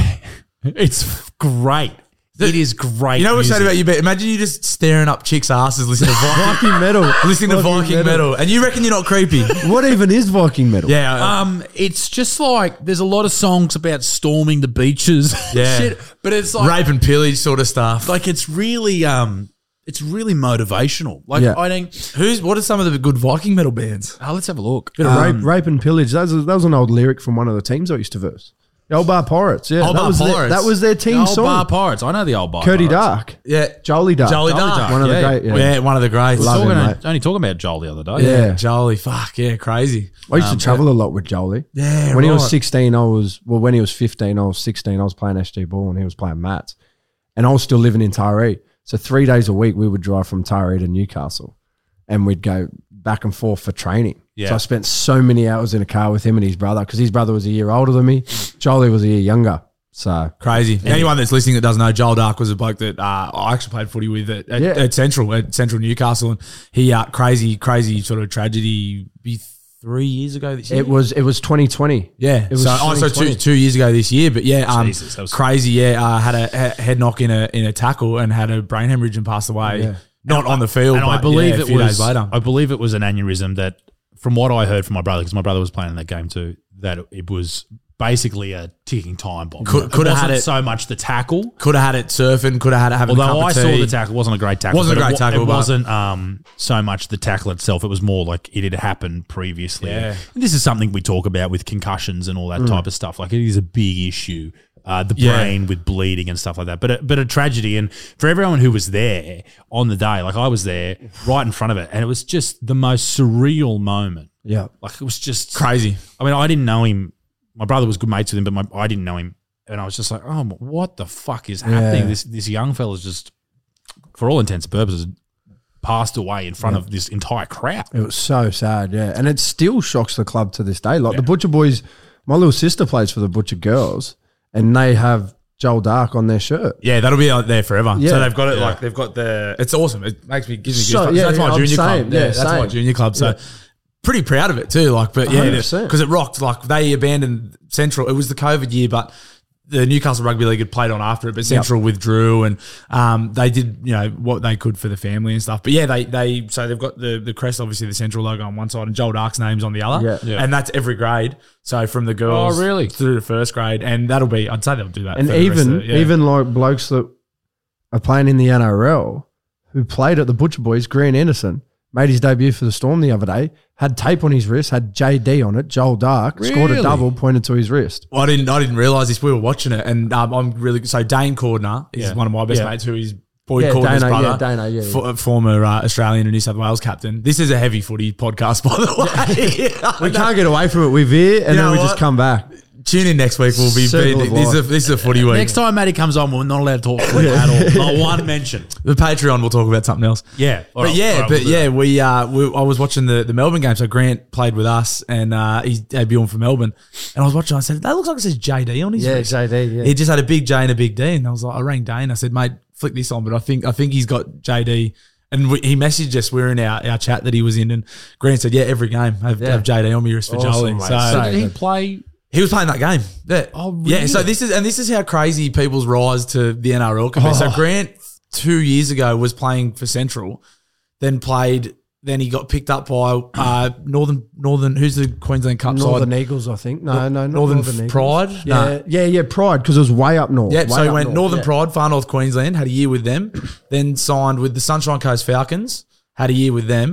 [SPEAKER 3] It's great. It is great.
[SPEAKER 6] You know what's sad
[SPEAKER 3] music.
[SPEAKER 6] about you? But imagine you just staring up chicks' asses listening to Viking,
[SPEAKER 5] Viking metal.
[SPEAKER 6] listening to Viking metal, and you reckon you're not creepy?
[SPEAKER 5] What even is Viking metal?
[SPEAKER 6] Yeah. Uh,
[SPEAKER 3] Um, it's just like there's a lot of songs about storming the beaches,
[SPEAKER 6] Yeah.
[SPEAKER 3] shit, but it's like
[SPEAKER 6] rape and pillage sort of stuff.
[SPEAKER 3] like it's really um, it's really motivational. Like
[SPEAKER 5] Yeah.
[SPEAKER 3] I think,
[SPEAKER 6] Who's what are some of the good Viking metal bands?
[SPEAKER 3] oh, let's have a look.
[SPEAKER 5] Bit of
[SPEAKER 3] Um,
[SPEAKER 5] rape, rape and pillage. That was, that was an old lyric from one of the teams I used to verse. The Old Bar Pirates. Yeah,
[SPEAKER 6] Old
[SPEAKER 5] that
[SPEAKER 6] Bar
[SPEAKER 5] was their,
[SPEAKER 6] Pirates.
[SPEAKER 5] that was their
[SPEAKER 3] the
[SPEAKER 5] team
[SPEAKER 3] old
[SPEAKER 5] song.
[SPEAKER 3] Bar Pirates. I know the old Bar
[SPEAKER 5] Curdy
[SPEAKER 3] Pirates.
[SPEAKER 5] Dark,
[SPEAKER 6] Yeah,
[SPEAKER 5] Jolie Dark,
[SPEAKER 6] Jolly
[SPEAKER 3] Jolly
[SPEAKER 6] Dark.
[SPEAKER 3] Dark.
[SPEAKER 5] one of the
[SPEAKER 3] Yeah.
[SPEAKER 5] great. Yeah.
[SPEAKER 6] Yeah, one of the greats.
[SPEAKER 5] Love
[SPEAKER 3] Talking
[SPEAKER 5] him,
[SPEAKER 3] about-
[SPEAKER 5] mate.
[SPEAKER 3] only talking about Joel the other day.
[SPEAKER 5] Yeah.
[SPEAKER 6] Jolly. Fuck yeah, crazy.
[SPEAKER 5] I used to travel a lot with Jolie.
[SPEAKER 6] Yeah,
[SPEAKER 5] When he was
[SPEAKER 6] right.
[SPEAKER 5] sixteen, I was well. When he was fifteen, I was sixteen. I was playing S G ball and he was playing Mats, and I was still living in Taree. So three days a week we would drive from Taree to Newcastle, and we'd go back and forth for training.
[SPEAKER 3] Yeah.
[SPEAKER 5] So I spent so many hours in a car with him and his brother because his brother was a year older than me. Jolie was a year younger. So
[SPEAKER 6] Crazy. Anyone that's listening that doesn't know, Joel Dark was a bloke that uh, I actually played footy with at, at,
[SPEAKER 5] Yeah.
[SPEAKER 6] at Central, at Central Newcastle, and he uh, crazy, crazy sort of tragedy. Be three years ago this year.
[SPEAKER 5] it was it was twenty twenty.
[SPEAKER 6] Yeah.
[SPEAKER 5] It was
[SPEAKER 6] so oh, so two,
[SPEAKER 5] twenty twenty.
[SPEAKER 6] two years ago this year, but yeah, um,
[SPEAKER 3] Jesus, that was-
[SPEAKER 6] crazy. Yeah, uh, had a he- head knock in a in a tackle and had a brain hemorrhage and passed away.
[SPEAKER 5] Yeah.
[SPEAKER 6] Not on the field,
[SPEAKER 3] And
[SPEAKER 6] but
[SPEAKER 3] I believe
[SPEAKER 6] yeah, a
[SPEAKER 3] it
[SPEAKER 6] few
[SPEAKER 3] was.
[SPEAKER 6] days later.
[SPEAKER 3] I believe it was an aneurysm that, from what I heard from my brother, because my brother was playing in that game too, that it was basically a ticking time bomb.
[SPEAKER 6] Could-
[SPEAKER 3] it
[SPEAKER 6] could have had
[SPEAKER 3] wasn't
[SPEAKER 6] it-
[SPEAKER 3] so much the tackle.
[SPEAKER 6] Could have had it surfing. Could have had it having. a
[SPEAKER 3] Although
[SPEAKER 6] cup
[SPEAKER 3] I
[SPEAKER 6] of
[SPEAKER 3] saw
[SPEAKER 6] tea.
[SPEAKER 3] the tackle, it wasn't a great tackle.
[SPEAKER 6] Wasn't a
[SPEAKER 3] but
[SPEAKER 6] great
[SPEAKER 3] it, wa-
[SPEAKER 6] tackle,
[SPEAKER 3] It
[SPEAKER 6] but-
[SPEAKER 3] wasn't um, so much the tackle itself. It was more like it had happened previously.
[SPEAKER 6] Yeah.
[SPEAKER 3] And this is something we talk about with concussions and all that type of stuff. Like it is a big issue. Uh, the
[SPEAKER 6] Yeah.
[SPEAKER 3] brain with bleeding and stuff like that, but a, but a tragedy. And for everyone who was there on the day, like I was there right in front of it, and it was just the most surreal moment.
[SPEAKER 5] Yeah.
[SPEAKER 3] Like it was just
[SPEAKER 6] Crazy.
[SPEAKER 3] I mean, I didn't know him. My brother was good mates with him, but my, I didn't know him, and I was just like, "Oh, what the fuck is happening?"
[SPEAKER 5] Yeah.
[SPEAKER 3] This this young fella's just, for all intents and purposes, passed away in front of this entire crowd.
[SPEAKER 5] It was so sad, yeah. And it still shocks the club to this day. Like the Butcher Boys, my little sister plays for the Butcher Girls, and they have Joel Dark on their shirt.
[SPEAKER 6] Yeah, that'll be out there forever.
[SPEAKER 5] Yeah.
[SPEAKER 6] So they've got it like they've got the. It's awesome. It makes me gives me
[SPEAKER 5] So,
[SPEAKER 6] goosebumps.
[SPEAKER 5] yeah,
[SPEAKER 6] that's
[SPEAKER 5] yeah,
[SPEAKER 6] my
[SPEAKER 5] I'm
[SPEAKER 6] junior
[SPEAKER 5] same.
[SPEAKER 6] club.
[SPEAKER 5] Yeah,
[SPEAKER 6] Yeah, that's my
[SPEAKER 5] same.
[SPEAKER 6] junior club. So
[SPEAKER 5] Yeah.
[SPEAKER 6] pretty proud of it too. Like, but yeah,
[SPEAKER 5] one hundred percent.
[SPEAKER 6] because it rocked. Like they abandoned Central. It was the COVID year, but the Newcastle Rugby League had played on after it. But Central withdrew, and um, they did you know what they could for the family and stuff. But yeah, they they so they've got the the crest, obviously the Central logo on one side, and Joel Dark's name's on the other.
[SPEAKER 5] Yeah.
[SPEAKER 3] Yeah.
[SPEAKER 6] And that's every grade. So from the girls,
[SPEAKER 3] Oh, really?
[SPEAKER 6] through the first grade, and that'll be. I'd say they'll do that.
[SPEAKER 5] And
[SPEAKER 6] for the rest
[SPEAKER 5] even
[SPEAKER 6] of it, yeah.
[SPEAKER 5] even like blokes that are playing in the N R L who played at the Butcher Boys, Grant Anderson, made his debut for the Storm the other day, had tape on his wrist, had J D on it, Joel Dark, scored a
[SPEAKER 3] Really?
[SPEAKER 5] double, pointed to his wrist.
[SPEAKER 6] Well, I didn't. I didn't realize this. We were watching it, and um, I'm really so. Dane Cordner is
[SPEAKER 3] Yeah.
[SPEAKER 6] one of my best
[SPEAKER 3] Yeah.
[SPEAKER 6] mates, who is Boyd
[SPEAKER 5] Yeah,
[SPEAKER 6] Cordner's
[SPEAKER 5] Dano,
[SPEAKER 6] brother,
[SPEAKER 5] yeah, Dano, yeah, yeah.
[SPEAKER 6] fo- former uh, Australian and New South Wales captain. This is a heavy footy podcast, by the way.
[SPEAKER 5] We can't get away from it. We veer and
[SPEAKER 6] You
[SPEAKER 5] then
[SPEAKER 6] know
[SPEAKER 5] we
[SPEAKER 6] what?
[SPEAKER 5] just come back.
[SPEAKER 6] Tune in next week. We'll be.
[SPEAKER 5] Circle
[SPEAKER 6] be
[SPEAKER 5] of
[SPEAKER 6] this, is a,
[SPEAKER 5] life.
[SPEAKER 6] this is a footy week.
[SPEAKER 3] Next time Matty comes on, we're not allowed to talk footy at all. Not one mention.
[SPEAKER 6] the Patreon, we'll talk about something else.
[SPEAKER 3] Yeah, all
[SPEAKER 6] but
[SPEAKER 3] right,
[SPEAKER 6] yeah,
[SPEAKER 3] all right,
[SPEAKER 6] but
[SPEAKER 3] we'll do
[SPEAKER 6] yeah,
[SPEAKER 3] that.
[SPEAKER 6] we, uh, we I was watching the, the Melbourne game. So Grant played with us, and uh, he's debuting for Melbourne. And I was watching. I said, "That looks like it says J D on his wrist."
[SPEAKER 5] J D, yeah.
[SPEAKER 6] He just had a big J and a big D, and I was like, I rang Dane. I said, "Mate, flick this on," but I think I think he's got J D. And we, he messaged us. We were in our, our chat that he was in, and Grant said, "Yeah, every game have,
[SPEAKER 5] Yeah.
[SPEAKER 6] have J D on my wrist for
[SPEAKER 5] Awesome,
[SPEAKER 6] Jolie."
[SPEAKER 5] mate.
[SPEAKER 6] So,
[SPEAKER 5] So-
[SPEAKER 3] Did he play?
[SPEAKER 6] he was playing that game. Yeah.
[SPEAKER 3] Oh,
[SPEAKER 6] Yeah.
[SPEAKER 3] really?
[SPEAKER 6] So this is and this is how crazy people's rise to the N R L can be. So
[SPEAKER 5] Oh.
[SPEAKER 6] Grant two years ago was playing for Central, then played. Then he got picked up by uh, Northern Northern. Who's the Queensland Cup
[SPEAKER 5] Northern
[SPEAKER 6] side?
[SPEAKER 5] Eagles, I think. No, no, not
[SPEAKER 6] Northern
[SPEAKER 5] Northern Eagles.
[SPEAKER 6] Pride?
[SPEAKER 5] Yeah,
[SPEAKER 6] No.
[SPEAKER 5] yeah, yeah, Pride, because it was way up north.
[SPEAKER 6] Yeah,
[SPEAKER 5] way
[SPEAKER 6] so he
[SPEAKER 5] up
[SPEAKER 6] went
[SPEAKER 5] north,
[SPEAKER 6] Northern
[SPEAKER 5] yeah.
[SPEAKER 6] Pride, Far North Queensland, had a year with them, then signed with the Sunshine Coast Falcons, had a year with them,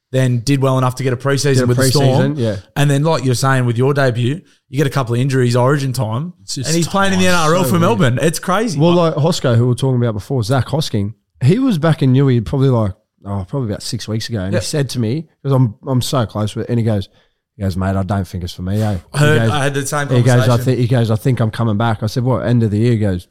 [SPEAKER 6] then did well enough to get a preseason
[SPEAKER 5] Get a
[SPEAKER 6] with the Storm.
[SPEAKER 5] preseason, yeah.
[SPEAKER 6] And then, like you're saying, with your debut, you get a couple of injuries, Origin time, and
[SPEAKER 3] just
[SPEAKER 6] he's playing in the N R L
[SPEAKER 5] so
[SPEAKER 6] for
[SPEAKER 5] weird.
[SPEAKER 6] Melbourne. It's crazy.
[SPEAKER 5] Well, like Hosco, who we were talking about before, Zach Hosking, he was back in Newey probably like, oh, probably about six weeks ago. And
[SPEAKER 6] Yeah.
[SPEAKER 5] he said to me, because I'm I'm so close with it, and he goes, he goes, mate, I don't think it's for me, eh?
[SPEAKER 6] I, heard,
[SPEAKER 5] he goes,
[SPEAKER 6] I had the same
[SPEAKER 5] he
[SPEAKER 6] conversation.
[SPEAKER 5] goes, I think he goes, I think I'm coming back. I said, what, end of the year? He goes,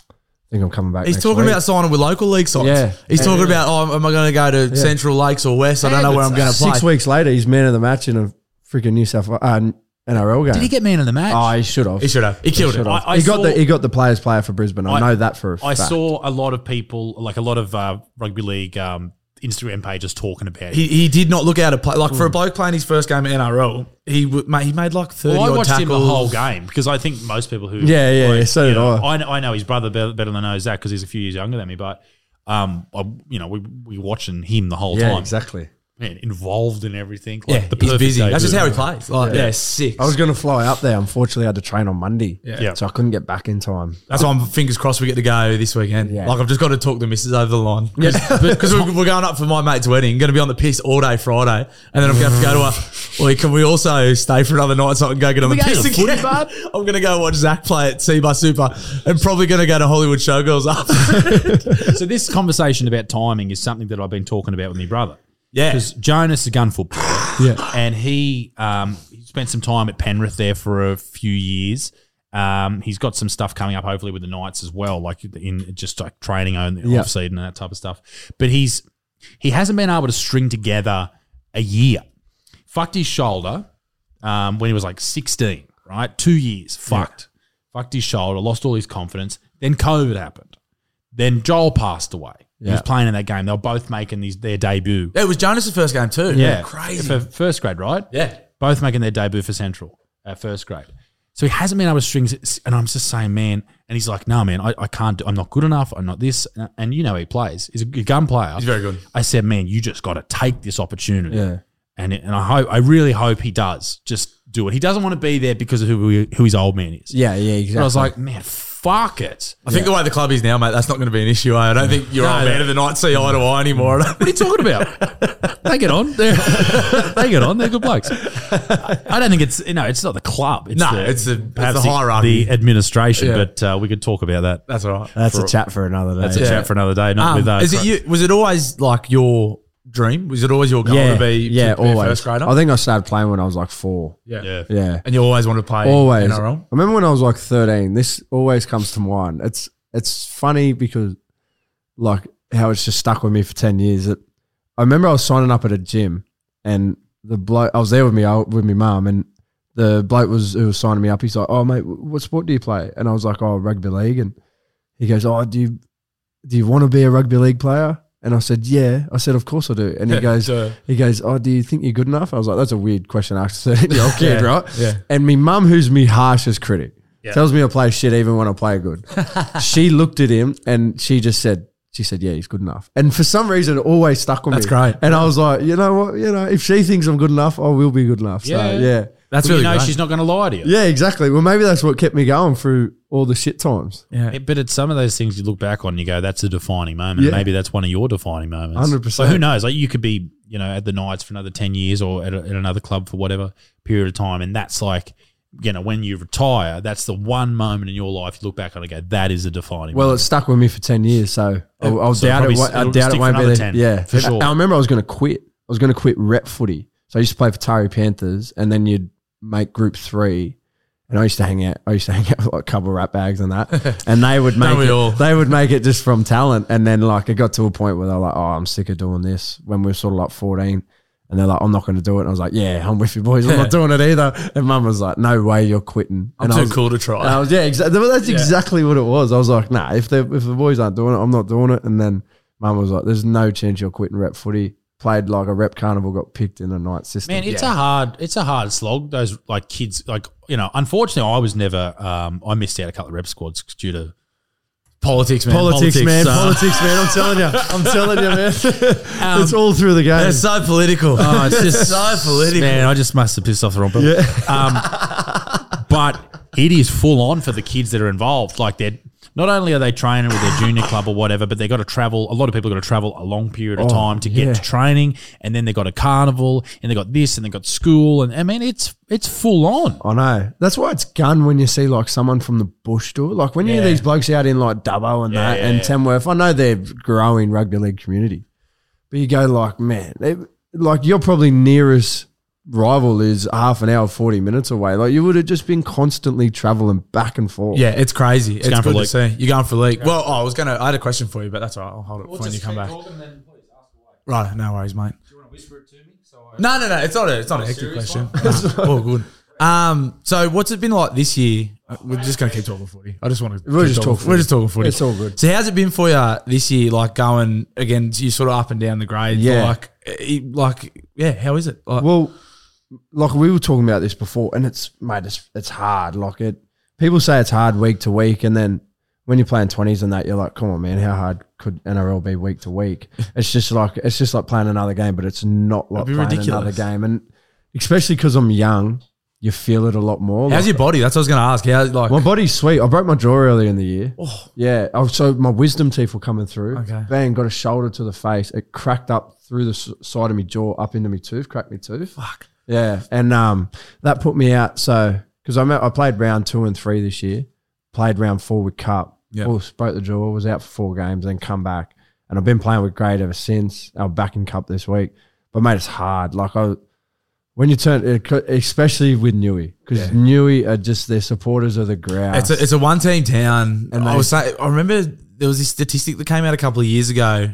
[SPEAKER 5] I think I'm coming back.
[SPEAKER 6] He's
[SPEAKER 5] next
[SPEAKER 6] talking
[SPEAKER 5] week.
[SPEAKER 6] about signing with local league sides.
[SPEAKER 5] Yeah.
[SPEAKER 6] He's
[SPEAKER 5] Yeah.
[SPEAKER 6] talking about, oh, am I going to go to Central Lakes or West? I don't know where I'm going to play.
[SPEAKER 5] Six weeks later, he's man of the match in a freaking New South uh, N R L game.
[SPEAKER 3] Did he get man of the match?
[SPEAKER 5] Oh, he should have.
[SPEAKER 6] He should have. He killed it.
[SPEAKER 5] should have.
[SPEAKER 3] I- I
[SPEAKER 5] he got
[SPEAKER 3] saw-
[SPEAKER 5] the he got the players player for Brisbane. I,
[SPEAKER 3] I-
[SPEAKER 5] know that for a
[SPEAKER 3] I
[SPEAKER 5] fact.
[SPEAKER 3] saw a lot of people, like a lot of uh, rugby league um, Instagram pages talking about it.
[SPEAKER 6] He, he did not look out of play. Like for a bloke playing his first game at N R L, he w- mate, he made like thirty
[SPEAKER 3] Well, I
[SPEAKER 6] odd
[SPEAKER 3] watched
[SPEAKER 6] tackles.
[SPEAKER 3] him the whole game because I think most people who
[SPEAKER 5] Yeah, yeah, yeah, so
[SPEAKER 3] you
[SPEAKER 5] did
[SPEAKER 3] know,
[SPEAKER 5] I.
[SPEAKER 3] I. I know his brother better, better than I know Zach because he's a few years younger than me. But um, I, you know, we we watching him the whole
[SPEAKER 5] yeah,
[SPEAKER 3] time.
[SPEAKER 5] exactly.
[SPEAKER 3] Man, involved in everything.
[SPEAKER 6] Yeah,
[SPEAKER 3] Like the
[SPEAKER 6] he's
[SPEAKER 3] perfect
[SPEAKER 6] busy. That's
[SPEAKER 3] debut.
[SPEAKER 6] just how he plays. Like, yeah, six.
[SPEAKER 5] I was going to fly up there. Unfortunately, I had to train on Monday.
[SPEAKER 3] Yeah.
[SPEAKER 5] So I couldn't get back in time.
[SPEAKER 6] That's why I'm fingers crossed we get to go this weekend.
[SPEAKER 5] Yeah.
[SPEAKER 6] Like I've just got to talk the missus over the line. Because we're, we're going up for my mate's wedding. Going to be on the piss all day Friday. And then I'm going to have to go to a, well, can we also stay for another night so I can go get on the
[SPEAKER 3] we go to
[SPEAKER 6] piss
[SPEAKER 3] the
[SPEAKER 6] again?
[SPEAKER 3] footy, bud?
[SPEAKER 6] I'm going to go watch Zach play at Seabar Super and probably going to go to Hollywood Showgirls after.
[SPEAKER 3] So this conversation about timing is something that I've been talking about with my brother.
[SPEAKER 6] Yeah.
[SPEAKER 3] Because Jonas is a gun footballer.
[SPEAKER 5] Yeah.
[SPEAKER 3] And he, um, he spent some time at Penrith there for a few years. Um, he's got some stuff coming up, hopefully, with the Knights as well, like in just like training on the
[SPEAKER 5] Yeah.
[SPEAKER 3] off season and that type of stuff. But he's he hasn't been able to string together a year. Fucked his shoulder um, when he was like sixteen, right? Two years, fucked. Fucked his shoulder, lost all his confidence. Then COVID happened. Then Joel passed away. He was
[SPEAKER 5] Yeah.
[SPEAKER 3] playing in that game. They were both making these, their debut.
[SPEAKER 6] It was Jonas' first game too.
[SPEAKER 3] Yeah.
[SPEAKER 6] Crazy.
[SPEAKER 3] For first grade, right?
[SPEAKER 6] Yeah.
[SPEAKER 3] Both making their debut for Central at first grade. So he hasn't been able to string it. And I'm just saying, man, and he's like, no, man, I, I can't do I'm not good enough. I'm not this. And you know he plays. He's a good gun player.
[SPEAKER 6] He's very good.
[SPEAKER 3] I said, man, you just got to take this opportunity.
[SPEAKER 5] Yeah.
[SPEAKER 3] And it, and I hope, I really hope he does just do it. He doesn't want to be there because of who, he- who his old man is.
[SPEAKER 5] Yeah, yeah, exactly.
[SPEAKER 3] But I was like, man, fuck it.
[SPEAKER 6] I think the way the club is now, mate, that's not going to be an issue. Eh? I don't think your
[SPEAKER 3] No,
[SPEAKER 6] old
[SPEAKER 3] no.
[SPEAKER 6] man of the night see eye to eye anymore.
[SPEAKER 3] What are you talking about? They get on. They're, they get on. They're good blokes. I don't think it's no. It's not the club. It's
[SPEAKER 6] No,
[SPEAKER 3] the,
[SPEAKER 6] it's the- it's
[SPEAKER 3] perhaps
[SPEAKER 6] the hierarchy.
[SPEAKER 3] the administration.
[SPEAKER 6] Yeah.
[SPEAKER 3] But uh, we could talk about that.
[SPEAKER 6] That's all right.
[SPEAKER 5] That's
[SPEAKER 3] for-
[SPEAKER 5] a chat for another day.
[SPEAKER 3] That's a
[SPEAKER 6] Yeah.
[SPEAKER 3] chat for another day. Not
[SPEAKER 6] Um,
[SPEAKER 3] with uh,
[SPEAKER 6] is it
[SPEAKER 3] Cro-
[SPEAKER 6] you? Was it always like your dream? Was it always your goal
[SPEAKER 5] yeah,
[SPEAKER 6] to be
[SPEAKER 5] yeah,
[SPEAKER 6] to be a
[SPEAKER 5] always.
[SPEAKER 6] first grader?
[SPEAKER 5] I think I started playing when I was like four.
[SPEAKER 6] yeah.
[SPEAKER 3] Yeah.
[SPEAKER 5] Yeah.
[SPEAKER 6] And you always wanted to play
[SPEAKER 5] Always.
[SPEAKER 6] N
[SPEAKER 5] I
[SPEAKER 6] R L?
[SPEAKER 5] remember when I was like thirteen, this always comes to mind. It's it's funny because like how it's just stuck with me for ten years. It, I remember I was signing up at a gym and the bloke, I was there with me with my mum and the bloke was who was signing me up. He's like, "Oh mate, what sport do you play?" And I was like, "Oh, rugby league." And he goes, "Oh, do you do you want to be a rugby league player?" And I said, "Yeah." I said, "Of course I do." And he goes,
[SPEAKER 6] Duh.
[SPEAKER 5] he goes, "Oh, do you think you're good enough?" I was like, "That's a weird question to ask a thirteen-year-old kid,
[SPEAKER 6] Yeah,
[SPEAKER 5] right?"
[SPEAKER 6] yeah.
[SPEAKER 5] And me mum, who's me harshest critic, tells me I play shit even when I play good. She looked at him and she just said, she said, "Yeah, he's good enough." And for some reason, it always stuck with
[SPEAKER 6] That's
[SPEAKER 5] me.
[SPEAKER 6] great.
[SPEAKER 5] And I was like, you know what? You know, if she thinks I'm good enough, I will be good enough. So,
[SPEAKER 3] Yeah.
[SPEAKER 5] yeah.
[SPEAKER 6] That's
[SPEAKER 3] Well,
[SPEAKER 6] really
[SPEAKER 3] you know
[SPEAKER 6] great.
[SPEAKER 3] she's not going to lie to you.
[SPEAKER 5] Yeah, exactly. Well, maybe that's what kept me going through all the shit times.
[SPEAKER 6] yeah.
[SPEAKER 3] It- But it's some of those things you look back on and you go, that's a defining moment.
[SPEAKER 5] Yeah.
[SPEAKER 3] Maybe that's one of your defining moments.
[SPEAKER 5] one hundred percent.
[SPEAKER 3] So who knows? Like you could be, you know, at the Knights for another ten years or at, a, at another club for whatever period of time. And that's like, you know, when you retire, that's the one moment in your life you look back on and go, that is a defining
[SPEAKER 5] Well,
[SPEAKER 3] moment.
[SPEAKER 5] it stuck with me for ten years. So I'll, I'll
[SPEAKER 3] So
[SPEAKER 5] doubt
[SPEAKER 3] probably
[SPEAKER 5] it.
[SPEAKER 3] s-
[SPEAKER 5] I
[SPEAKER 3] it'll
[SPEAKER 5] doubt
[SPEAKER 3] stick
[SPEAKER 5] it
[SPEAKER 3] for
[SPEAKER 5] won't be
[SPEAKER 3] another
[SPEAKER 5] there.
[SPEAKER 3] ten,
[SPEAKER 5] Yeah,
[SPEAKER 3] for sure.
[SPEAKER 5] I remember I was going to quit. I was going to quit rep footy. So I used to play for Tari Panthers and then you'd make group three. And I used to hang out. I used to hang out with like a couple of rap bags and that, and they would make
[SPEAKER 6] Don't we
[SPEAKER 5] it.
[SPEAKER 6] all?
[SPEAKER 5] They would make it just from talent, and then like it got to a point where they're like, "Oh, I'm sick of doing this." When we were sort of like fourteen, and they're like, "I'm not going to do it." And I was like, "Yeah, I'm with you, boys. I'm not doing it either." And Mum was like, "No way, you're quitting."
[SPEAKER 6] I'm
[SPEAKER 5] and I
[SPEAKER 6] too
[SPEAKER 5] was,
[SPEAKER 6] cool to try.
[SPEAKER 5] and I was yeah, exactly. That's exactly what it was. I was like, "Nah, if the if the boys aren't doing it, I'm not doing it." And then Mum was like, "There's no chance you're quitting rep footy." Played like a rep carnival, got picked in a night system.
[SPEAKER 3] Man, it's a hard, it's a hard slog. Those like kids, like you know. Unfortunately, I was never. Um, I missed out a couple of rep squads due to
[SPEAKER 6] Politics, man.
[SPEAKER 5] Politics, man.
[SPEAKER 3] uh,
[SPEAKER 5] Politics, man. I'm telling you. I'm telling you, man. It's all through the game.
[SPEAKER 6] It's so political.
[SPEAKER 3] Oh, it's just
[SPEAKER 6] so political.
[SPEAKER 3] Man, I just must have pissed off the wrong people. Um, but it is full on for the kids that are involved. Like they're not only are they training with their junior club or whatever, but they got to travel. A lot of people got to travel a long period of
[SPEAKER 5] Oh,
[SPEAKER 3] time to
[SPEAKER 5] yeah.
[SPEAKER 3] get to training, and then they got a carnival, and they got this, and they got school, and I mean, it's it's full on.
[SPEAKER 5] I know. That's why it's gun when you see like someone from the bush do it. Like when you
[SPEAKER 3] Yeah.
[SPEAKER 5] hear these blokes out in like Dubbo and
[SPEAKER 3] Yeah,
[SPEAKER 5] that
[SPEAKER 3] yeah,
[SPEAKER 5] and
[SPEAKER 3] yeah.
[SPEAKER 5] Tamworth, I know they're growing rugby league community, but you go like, man, they, like your probably nearest rival is half an hour, forty minutes away. Like you would have just been constantly traveling back and forth.
[SPEAKER 6] Yeah, it's crazy. It's
[SPEAKER 3] going for
[SPEAKER 6] good to
[SPEAKER 3] league.
[SPEAKER 6] see. You're going for league. Well, oh, I was gonna. I had a question for you, but that's all right. I'll hold it for when you come back. Right, no worries, mate.
[SPEAKER 3] Do you want to whisper it to me? So I-
[SPEAKER 6] No, no, no. It's not a. It's not a hectic question. No, all good. Um. So, what's it been like this year? Uh, We're just gonna keep talking footy. I just want to.
[SPEAKER 5] We're just talking
[SPEAKER 6] We're just talking footy.
[SPEAKER 5] It's all good.
[SPEAKER 6] So, how's it been for you this year? Like going again, you sort of up and down the grades.
[SPEAKER 5] Yeah.
[SPEAKER 6] Like, eh, like, yeah. How is it? Like,
[SPEAKER 5] Well, like we were talking about this before, and it's mate, it's it's hard. Like it, people say it's hard week to week, and then when you're playing twenties and that, you're like, come on, man, how hard could N R L be week to week? It's just like it's just like playing another game, but it's not like
[SPEAKER 6] It'd be
[SPEAKER 5] playing
[SPEAKER 6] ridiculous.
[SPEAKER 5] another game, and especially because I'm young, you feel it a lot more.
[SPEAKER 6] how's
[SPEAKER 5] Like,
[SPEAKER 6] your body? That's what I was gonna ask. How like?
[SPEAKER 5] my body's sweet. I broke my jaw earlier in the year.
[SPEAKER 6] Oh.
[SPEAKER 5] Yeah. Oh, so my wisdom teeth were coming through.
[SPEAKER 6] Okay.
[SPEAKER 5] Bang, got a shoulder to the face. It cracked up through the s- side of my jaw, up into my tooth, cracked my tooth.
[SPEAKER 6] Fuck.
[SPEAKER 5] Yeah. And um, that put me out. So, because I met, I played round two and three this year, played round four with Cup.
[SPEAKER 6] Yeah.
[SPEAKER 5] Oh, broke the jaw, was out for four games, then come back. And I've been playing with Grade ever since. I'm back in Cup this week. But, mate, it's hard. Like, I, when you turn, especially with Newey, because
[SPEAKER 6] Yeah.
[SPEAKER 5] Newey are just, they're supporters of the ground.
[SPEAKER 6] It's a, it's a one team town.
[SPEAKER 5] And
[SPEAKER 6] I
[SPEAKER 5] they-
[SPEAKER 6] was saying, I remember there was this statistic that came out a couple of years ago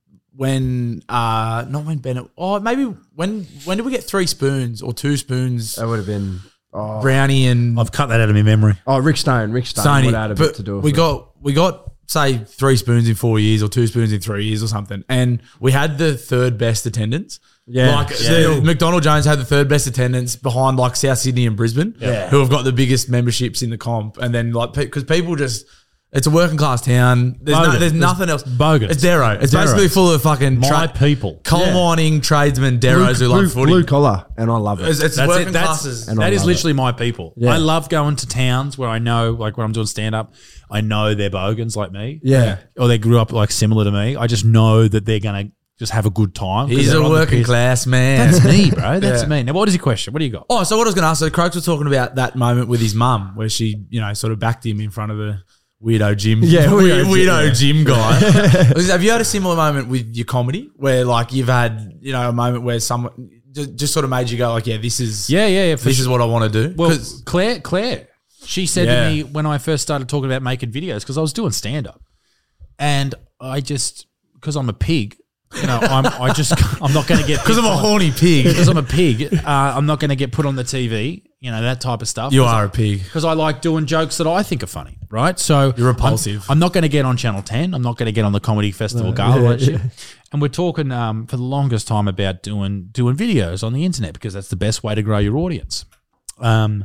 [SPEAKER 6] when, uh, not when Bennett, oh, maybe when, when did we get three spoons or two spoons?
[SPEAKER 5] That would have been, oh,
[SPEAKER 6] Brownie and
[SPEAKER 3] I've cut that out of my memory.
[SPEAKER 5] oh Rick Stone. Rick Stone
[SPEAKER 6] Stoney.
[SPEAKER 5] would have had a
[SPEAKER 6] But
[SPEAKER 5] bit to do with
[SPEAKER 6] we
[SPEAKER 5] it.
[SPEAKER 6] got, we got, say, three spoons in four years or two spoons in three years or something. And we had the third best attendance.
[SPEAKER 5] Yeah.
[SPEAKER 6] Like
[SPEAKER 5] Yeah.
[SPEAKER 6] the- McDonald Jones had the third best attendance behind like South Sydney and Brisbane,
[SPEAKER 5] Yeah.
[SPEAKER 6] who have got the biggest memberships in the comp. And then like because people just, it's a working class town. There's, no,
[SPEAKER 3] Bogan.
[SPEAKER 6] there's
[SPEAKER 3] There's
[SPEAKER 6] nothing else.
[SPEAKER 3] Bogans.
[SPEAKER 6] It's Darrow. It's
[SPEAKER 3] Darrow.
[SPEAKER 6] basically full of fucking
[SPEAKER 3] My
[SPEAKER 6] tra-
[SPEAKER 3] people.
[SPEAKER 6] coal
[SPEAKER 5] Yeah.
[SPEAKER 6] mining tradesmen, Darrows who
[SPEAKER 5] blue,
[SPEAKER 6] love footy.
[SPEAKER 5] blue collar, and I love it.
[SPEAKER 6] It's, it's
[SPEAKER 3] That's
[SPEAKER 6] working
[SPEAKER 3] it. That's,
[SPEAKER 6] classes.
[SPEAKER 5] And I
[SPEAKER 3] that is
[SPEAKER 5] love it.
[SPEAKER 3] literally my people.
[SPEAKER 5] Yeah.
[SPEAKER 3] I love going to towns where I know, like when I'm doing stand up, I know they're bogans like me.
[SPEAKER 5] Yeah.
[SPEAKER 3] Or they grew up like similar to me. I just know that they're going to just have a good time. 'cause
[SPEAKER 6] He's
[SPEAKER 3] they're
[SPEAKER 6] a
[SPEAKER 3] on the
[SPEAKER 6] working
[SPEAKER 3] piss.
[SPEAKER 6] class man.
[SPEAKER 3] That's me, bro. That's
[SPEAKER 6] Yeah.
[SPEAKER 3] me. Now, what is your question? What do you got?
[SPEAKER 6] Oh, so what I was going to ask, so Croaks was talking about that moment with his mum where she, you know, sort of backed him in front of the weirdo gym.
[SPEAKER 5] Yeah,
[SPEAKER 6] weirdo,
[SPEAKER 5] weirdo
[SPEAKER 6] weirdo
[SPEAKER 5] gym,
[SPEAKER 6] gym guy. Have you had a similar moment with your comedy where like you've had, you know, a moment where someone just, just sort of made you go like, yeah, this is,
[SPEAKER 3] Yeah, yeah, yeah. For
[SPEAKER 6] this
[SPEAKER 3] sure.
[SPEAKER 6] is what I want to do?
[SPEAKER 3] Well,
[SPEAKER 6] 'Cause-
[SPEAKER 3] Claire, Claire, she said
[SPEAKER 6] Yeah.
[SPEAKER 3] to me when I first started talking about making videos because I was doing stand up, and I just because I'm a pig, you know, I'm I just I'm not going to get
[SPEAKER 6] because I'm a horny pig.
[SPEAKER 3] because I'm a pig. Uh, I'm not going to get put on the T V, you know, that type of stuff.
[SPEAKER 6] You are a pig.
[SPEAKER 3] because I like doing jokes that I think are funny, right? So
[SPEAKER 6] You're repulsive.
[SPEAKER 3] I'm, I'm not going to get on Channel ten. I'm not going to get on the Comedy Festival Gala.
[SPEAKER 5] yeah,
[SPEAKER 3] that shit. And we're talking um, for the longest time about doing doing videos on the internet because that's the best way to grow your audience. Um,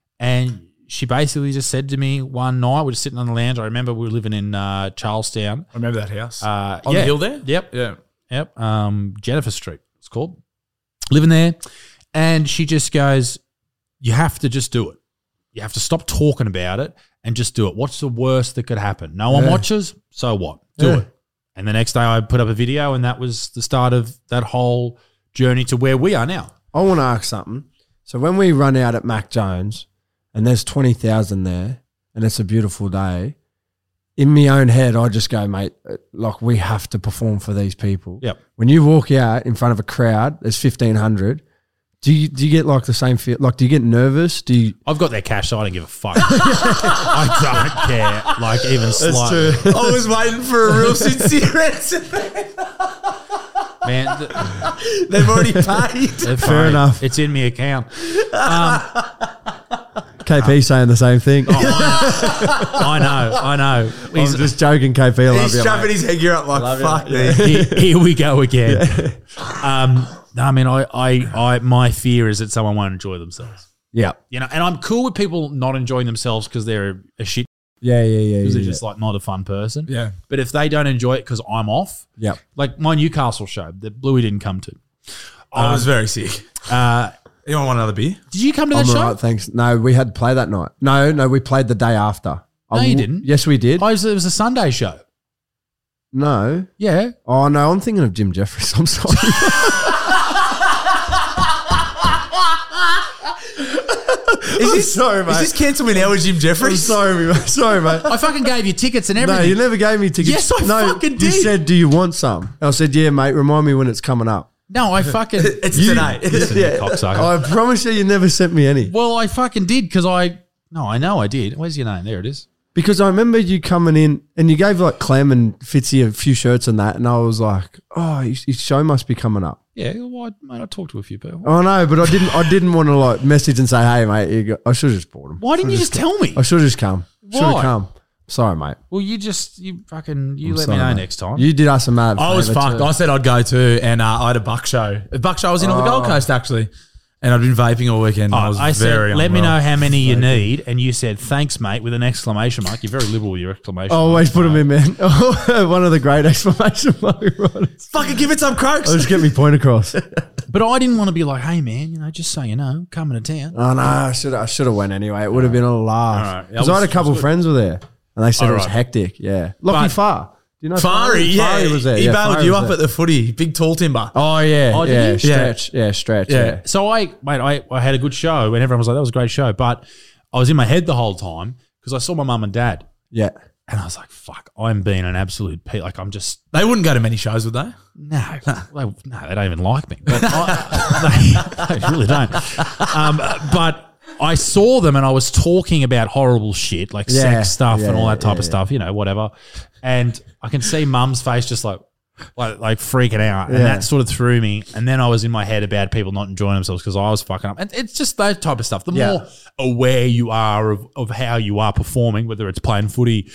[SPEAKER 3] and she basically just said to me one night, we're just sitting on the lounge. I remember we were living in uh, Charlestown.
[SPEAKER 6] I remember that house.
[SPEAKER 3] Uh,
[SPEAKER 6] On
[SPEAKER 3] yeah.
[SPEAKER 6] the hill there?
[SPEAKER 3] Yep.
[SPEAKER 6] Yeah.
[SPEAKER 3] Yep. Um, Jennifer Street, it's called. Living there. And she just goes, you have to just do it. You have to stop talking about it and just do it. What's the worst that could happen? No one
[SPEAKER 5] Yeah.
[SPEAKER 3] watches, so what? Do
[SPEAKER 5] Yeah.
[SPEAKER 3] it. And the next day I put up a video and that was the start of that whole journey to where we are now.
[SPEAKER 5] I want to ask something. So when we run out at Mac Jones and there's twenty thousand there and it's a beautiful day, in my own head, I just go, mate, uh, like we have to perform for these people.
[SPEAKER 3] Yep.
[SPEAKER 5] When you walk out in front of a crowd, there's fifteen hundred. Do you, do you get like the same feel? Like, do you get nervous? Do you?
[SPEAKER 3] I've got their cash, so I don't give a fuck. I don't care, like even slightly.
[SPEAKER 6] I was waiting for a real sincere answer.
[SPEAKER 3] Man, th-
[SPEAKER 6] They've already paid.
[SPEAKER 3] they're
[SPEAKER 5] Fair
[SPEAKER 3] fine.
[SPEAKER 5] enough.
[SPEAKER 3] It's in my account.
[SPEAKER 5] K P saying the same thing.
[SPEAKER 3] Oh, I know, I know.
[SPEAKER 5] I'm
[SPEAKER 3] He's,
[SPEAKER 5] just joking, K P. I love
[SPEAKER 6] He's
[SPEAKER 5] you,
[SPEAKER 6] strapping
[SPEAKER 5] mate.
[SPEAKER 6] his headgear up like,
[SPEAKER 5] Love you,
[SPEAKER 6] fuck
[SPEAKER 5] mate.
[SPEAKER 6] me.
[SPEAKER 3] here, here we go again. Um, no, I mean, I, I, I, my fear is that someone won't enjoy themselves.
[SPEAKER 5] Yeah.
[SPEAKER 3] You know, and I'm cool with people not enjoying themselves because they're a shit,
[SPEAKER 5] Yeah, yeah, yeah.
[SPEAKER 3] because
[SPEAKER 5] yeah,
[SPEAKER 3] they're just like not a fun person.
[SPEAKER 6] Yeah.
[SPEAKER 3] But if they don't enjoy it because I'm off,
[SPEAKER 5] yeah.
[SPEAKER 3] like my Newcastle show that Bluey didn't come to.
[SPEAKER 6] I was very sick.
[SPEAKER 3] Uh,
[SPEAKER 6] Anyone want another beer?
[SPEAKER 3] did you come to that
[SPEAKER 5] I'm
[SPEAKER 3] show?
[SPEAKER 5] all right, thanks. No, we had to play that night. No, no, we played the day after.
[SPEAKER 3] No,
[SPEAKER 5] I
[SPEAKER 3] you
[SPEAKER 5] w-
[SPEAKER 3] didn't.
[SPEAKER 5] Yes, we did.
[SPEAKER 3] I was, it was a Sunday show.
[SPEAKER 5] No.
[SPEAKER 3] Yeah.
[SPEAKER 5] Oh, no, I'm thinking of Jim Jeffries. I'm sorry.
[SPEAKER 6] Is this,
[SPEAKER 5] sorry, mate.
[SPEAKER 6] Is this Cancel Me Now with Jim
[SPEAKER 5] I'm
[SPEAKER 6] Jeffries?
[SPEAKER 5] sorry, mate. Sorry, mate.
[SPEAKER 3] I fucking gave you tickets and
[SPEAKER 5] No,
[SPEAKER 3] everything.
[SPEAKER 5] you never gave me tickets.
[SPEAKER 3] Yes, I
[SPEAKER 5] no,
[SPEAKER 3] fucking
[SPEAKER 5] You
[SPEAKER 3] did.
[SPEAKER 5] said, do you want some? I said, yeah, mate. Remind me when it's coming up.
[SPEAKER 3] No, I fucking.
[SPEAKER 6] It's
[SPEAKER 5] You-
[SPEAKER 6] today.
[SPEAKER 5] Yeah.
[SPEAKER 3] Cocksucker.
[SPEAKER 5] I promise you, you never sent me any.
[SPEAKER 3] Well, I fucking did because I. No, I know I did. Where's your name? There it is.
[SPEAKER 5] Because I remember you coming in and you gave like Clem and Fitzy a few shirts and that. And I was like, oh, his his show must be coming up.
[SPEAKER 3] Yeah, well, I, mate, I talked to a few people.
[SPEAKER 5] Oh, no, but I didn't I didn't want to like message and say, hey, mate, you got, I should have just bought them.
[SPEAKER 3] Why didn't you just tell me?
[SPEAKER 5] I should have just come. Should have
[SPEAKER 3] Why?
[SPEAKER 5] come. Sorry, mate.
[SPEAKER 3] Well, you just you fucking you
[SPEAKER 5] I'm
[SPEAKER 3] let
[SPEAKER 5] sorry,
[SPEAKER 3] me know
[SPEAKER 5] mate.
[SPEAKER 3] next time.
[SPEAKER 5] You did us a mad
[SPEAKER 6] I was
[SPEAKER 5] favour
[SPEAKER 6] fucked.
[SPEAKER 5] too.
[SPEAKER 6] I said I'd go too, and uh, I had a buck show. A buck show. I was in on the Gold Coast actually, and I'd been vaping all weekend. And I was
[SPEAKER 3] I
[SPEAKER 6] very
[SPEAKER 3] said, let me
[SPEAKER 6] unwell.
[SPEAKER 3] know how many you need, and you said, thanks, mate, with an exclamation mark. You're very liberal with your exclamation
[SPEAKER 5] I always
[SPEAKER 3] mark.
[SPEAKER 5] put them in, man. One of the great exclamation mark writers.
[SPEAKER 6] Fucking give it some croaks.
[SPEAKER 5] I'll just get me point across.
[SPEAKER 3] But I didn't want to be like, hey, man, you know, just so you know, I'm coming to town.
[SPEAKER 5] Oh no, I should I should have went anyway. It would have been a
[SPEAKER 3] All
[SPEAKER 5] laugh.
[SPEAKER 3] right.
[SPEAKER 5] Because
[SPEAKER 3] That
[SPEAKER 5] I had a
[SPEAKER 3] was-
[SPEAKER 5] couple
[SPEAKER 3] was good.
[SPEAKER 5] friends were there, and they said
[SPEAKER 3] All
[SPEAKER 5] it was
[SPEAKER 3] right.
[SPEAKER 5] hectic. Yeah, Lockie
[SPEAKER 3] But-
[SPEAKER 5] Farr. Do you know
[SPEAKER 6] Fari, yeah,
[SPEAKER 5] Fari was there.
[SPEAKER 6] he
[SPEAKER 5] yeah,
[SPEAKER 6] bailed
[SPEAKER 5] Fari
[SPEAKER 6] you
[SPEAKER 5] was
[SPEAKER 6] up
[SPEAKER 5] there.
[SPEAKER 6] at the footy, big tall timber.
[SPEAKER 5] Oh yeah,
[SPEAKER 3] Oh, did
[SPEAKER 5] yeah,
[SPEAKER 3] he?
[SPEAKER 5] stretch, yeah, stretch,
[SPEAKER 6] Yeah.
[SPEAKER 5] yeah.
[SPEAKER 3] So I, mate, I, I had a good show, and everyone was like, that was a great show. But I was in my head the whole time because I saw my mum and dad,
[SPEAKER 5] yeah.
[SPEAKER 3] and I was like, fuck, I'm being an absolute pe Like, I'm just,
[SPEAKER 6] They wouldn't go to many shows, would they?
[SPEAKER 3] no, they, no, they don't even like me. But I, they, they really don't. Um, but I saw them and I was talking about horrible shit, like
[SPEAKER 5] Yeah,
[SPEAKER 3] sex stuff
[SPEAKER 5] yeah,
[SPEAKER 3] and all that type
[SPEAKER 5] yeah,
[SPEAKER 3] of stuff, you know, whatever. And I can see mum's face just like, like, like freaking out. And
[SPEAKER 5] Yeah.
[SPEAKER 3] that sort of threw me. And then I was in my head about people not enjoying themselves because I was fucking up. And it's just that type of stuff. The
[SPEAKER 5] Yeah.
[SPEAKER 3] more aware you are of, of how you are performing, whether it's playing footy,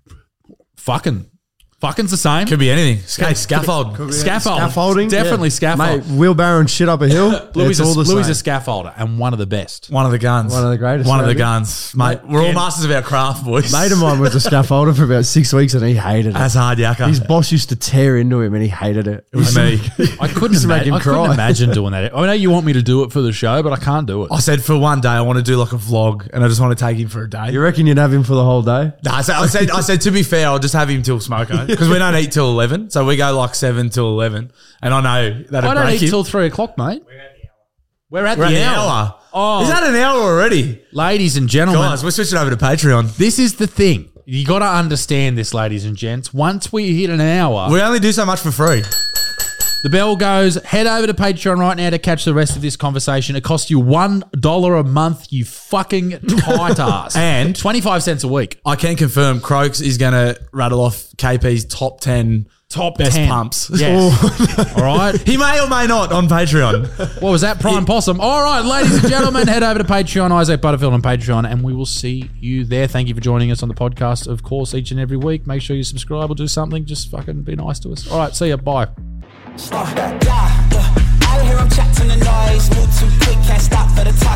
[SPEAKER 3] fucking, fucking's the same.
[SPEAKER 6] Could be anything. Hey, scaffold.
[SPEAKER 3] Scaffold.
[SPEAKER 5] Scaffolding,
[SPEAKER 3] Definitely
[SPEAKER 5] yeah.
[SPEAKER 3] scaffold.
[SPEAKER 5] Mate, wheelbarrow and shit up a hill.
[SPEAKER 3] Louis
[SPEAKER 5] it's
[SPEAKER 3] is,
[SPEAKER 5] all the
[SPEAKER 3] Louis is
[SPEAKER 5] same.
[SPEAKER 3] a scaffolder and one of the best.
[SPEAKER 6] One of the guns.
[SPEAKER 5] One of the greatest,
[SPEAKER 6] One of the
[SPEAKER 5] maybe.
[SPEAKER 6] guns. Mate, we're all
[SPEAKER 3] Ken-
[SPEAKER 6] masters of our craft, boys.
[SPEAKER 5] Mate of mine was a scaffolder for about six weeks and he hated it.
[SPEAKER 6] That's hard, yakka.
[SPEAKER 5] His boss used to tear into him and he hated it.
[SPEAKER 6] It was me.
[SPEAKER 3] I couldn't,
[SPEAKER 5] Used to make
[SPEAKER 3] imagine,
[SPEAKER 5] him
[SPEAKER 3] I couldn't
[SPEAKER 5] cry.
[SPEAKER 3] imagine doing that. I know you want me to do it for the show, but I can't do it.
[SPEAKER 6] I said for one day I want to do like a vlog and I just want to take him for a day.
[SPEAKER 5] You reckon you'd have him for the whole day?
[SPEAKER 6] No, I said, I said, I said to be fair, I'll just have him till smoko because we don't eat till eleven, so we go like seven till eleven, and I know that'll
[SPEAKER 3] I don't
[SPEAKER 6] break
[SPEAKER 3] eat
[SPEAKER 6] him.
[SPEAKER 3] till three o'clock, mate. We're at
[SPEAKER 6] We're
[SPEAKER 3] the,
[SPEAKER 6] at the
[SPEAKER 3] hour.
[SPEAKER 6] hour.
[SPEAKER 3] Oh.
[SPEAKER 6] Is that an hour already?
[SPEAKER 3] Ladies and gentlemen,
[SPEAKER 6] Guys, we're switching over to Patreon.
[SPEAKER 3] this is the thing. You got to understand this, ladies and gents. Once we hit an hour,
[SPEAKER 6] We only do so much for free.
[SPEAKER 3] the bell goes. Head over to Patreon right now to catch the rest of this conversation. It costs you one dollar a month, you fucking tight ass.
[SPEAKER 6] And-
[SPEAKER 3] twenty-five cents a week.
[SPEAKER 6] I can confirm Croaks is going to rattle off K P's top ten
[SPEAKER 3] Top
[SPEAKER 6] best
[SPEAKER 3] ten.
[SPEAKER 6] pumps.
[SPEAKER 3] Yes. All right.
[SPEAKER 6] He may or may not on Patreon.
[SPEAKER 3] What was that? Prime Possum. All right, ladies and gentlemen, head over to Patreon, Isaac Butterfield on Patreon, and we will see you there. Thank you for joining us on the podcast, of course, each and every week. Make sure you subscribe or do something. Just fucking be nice to us. All right, see ya. Bye.
[SPEAKER 2] Uh, yeah, yeah. I hear 'em chat to the noise, move too quick, can't stop for the time.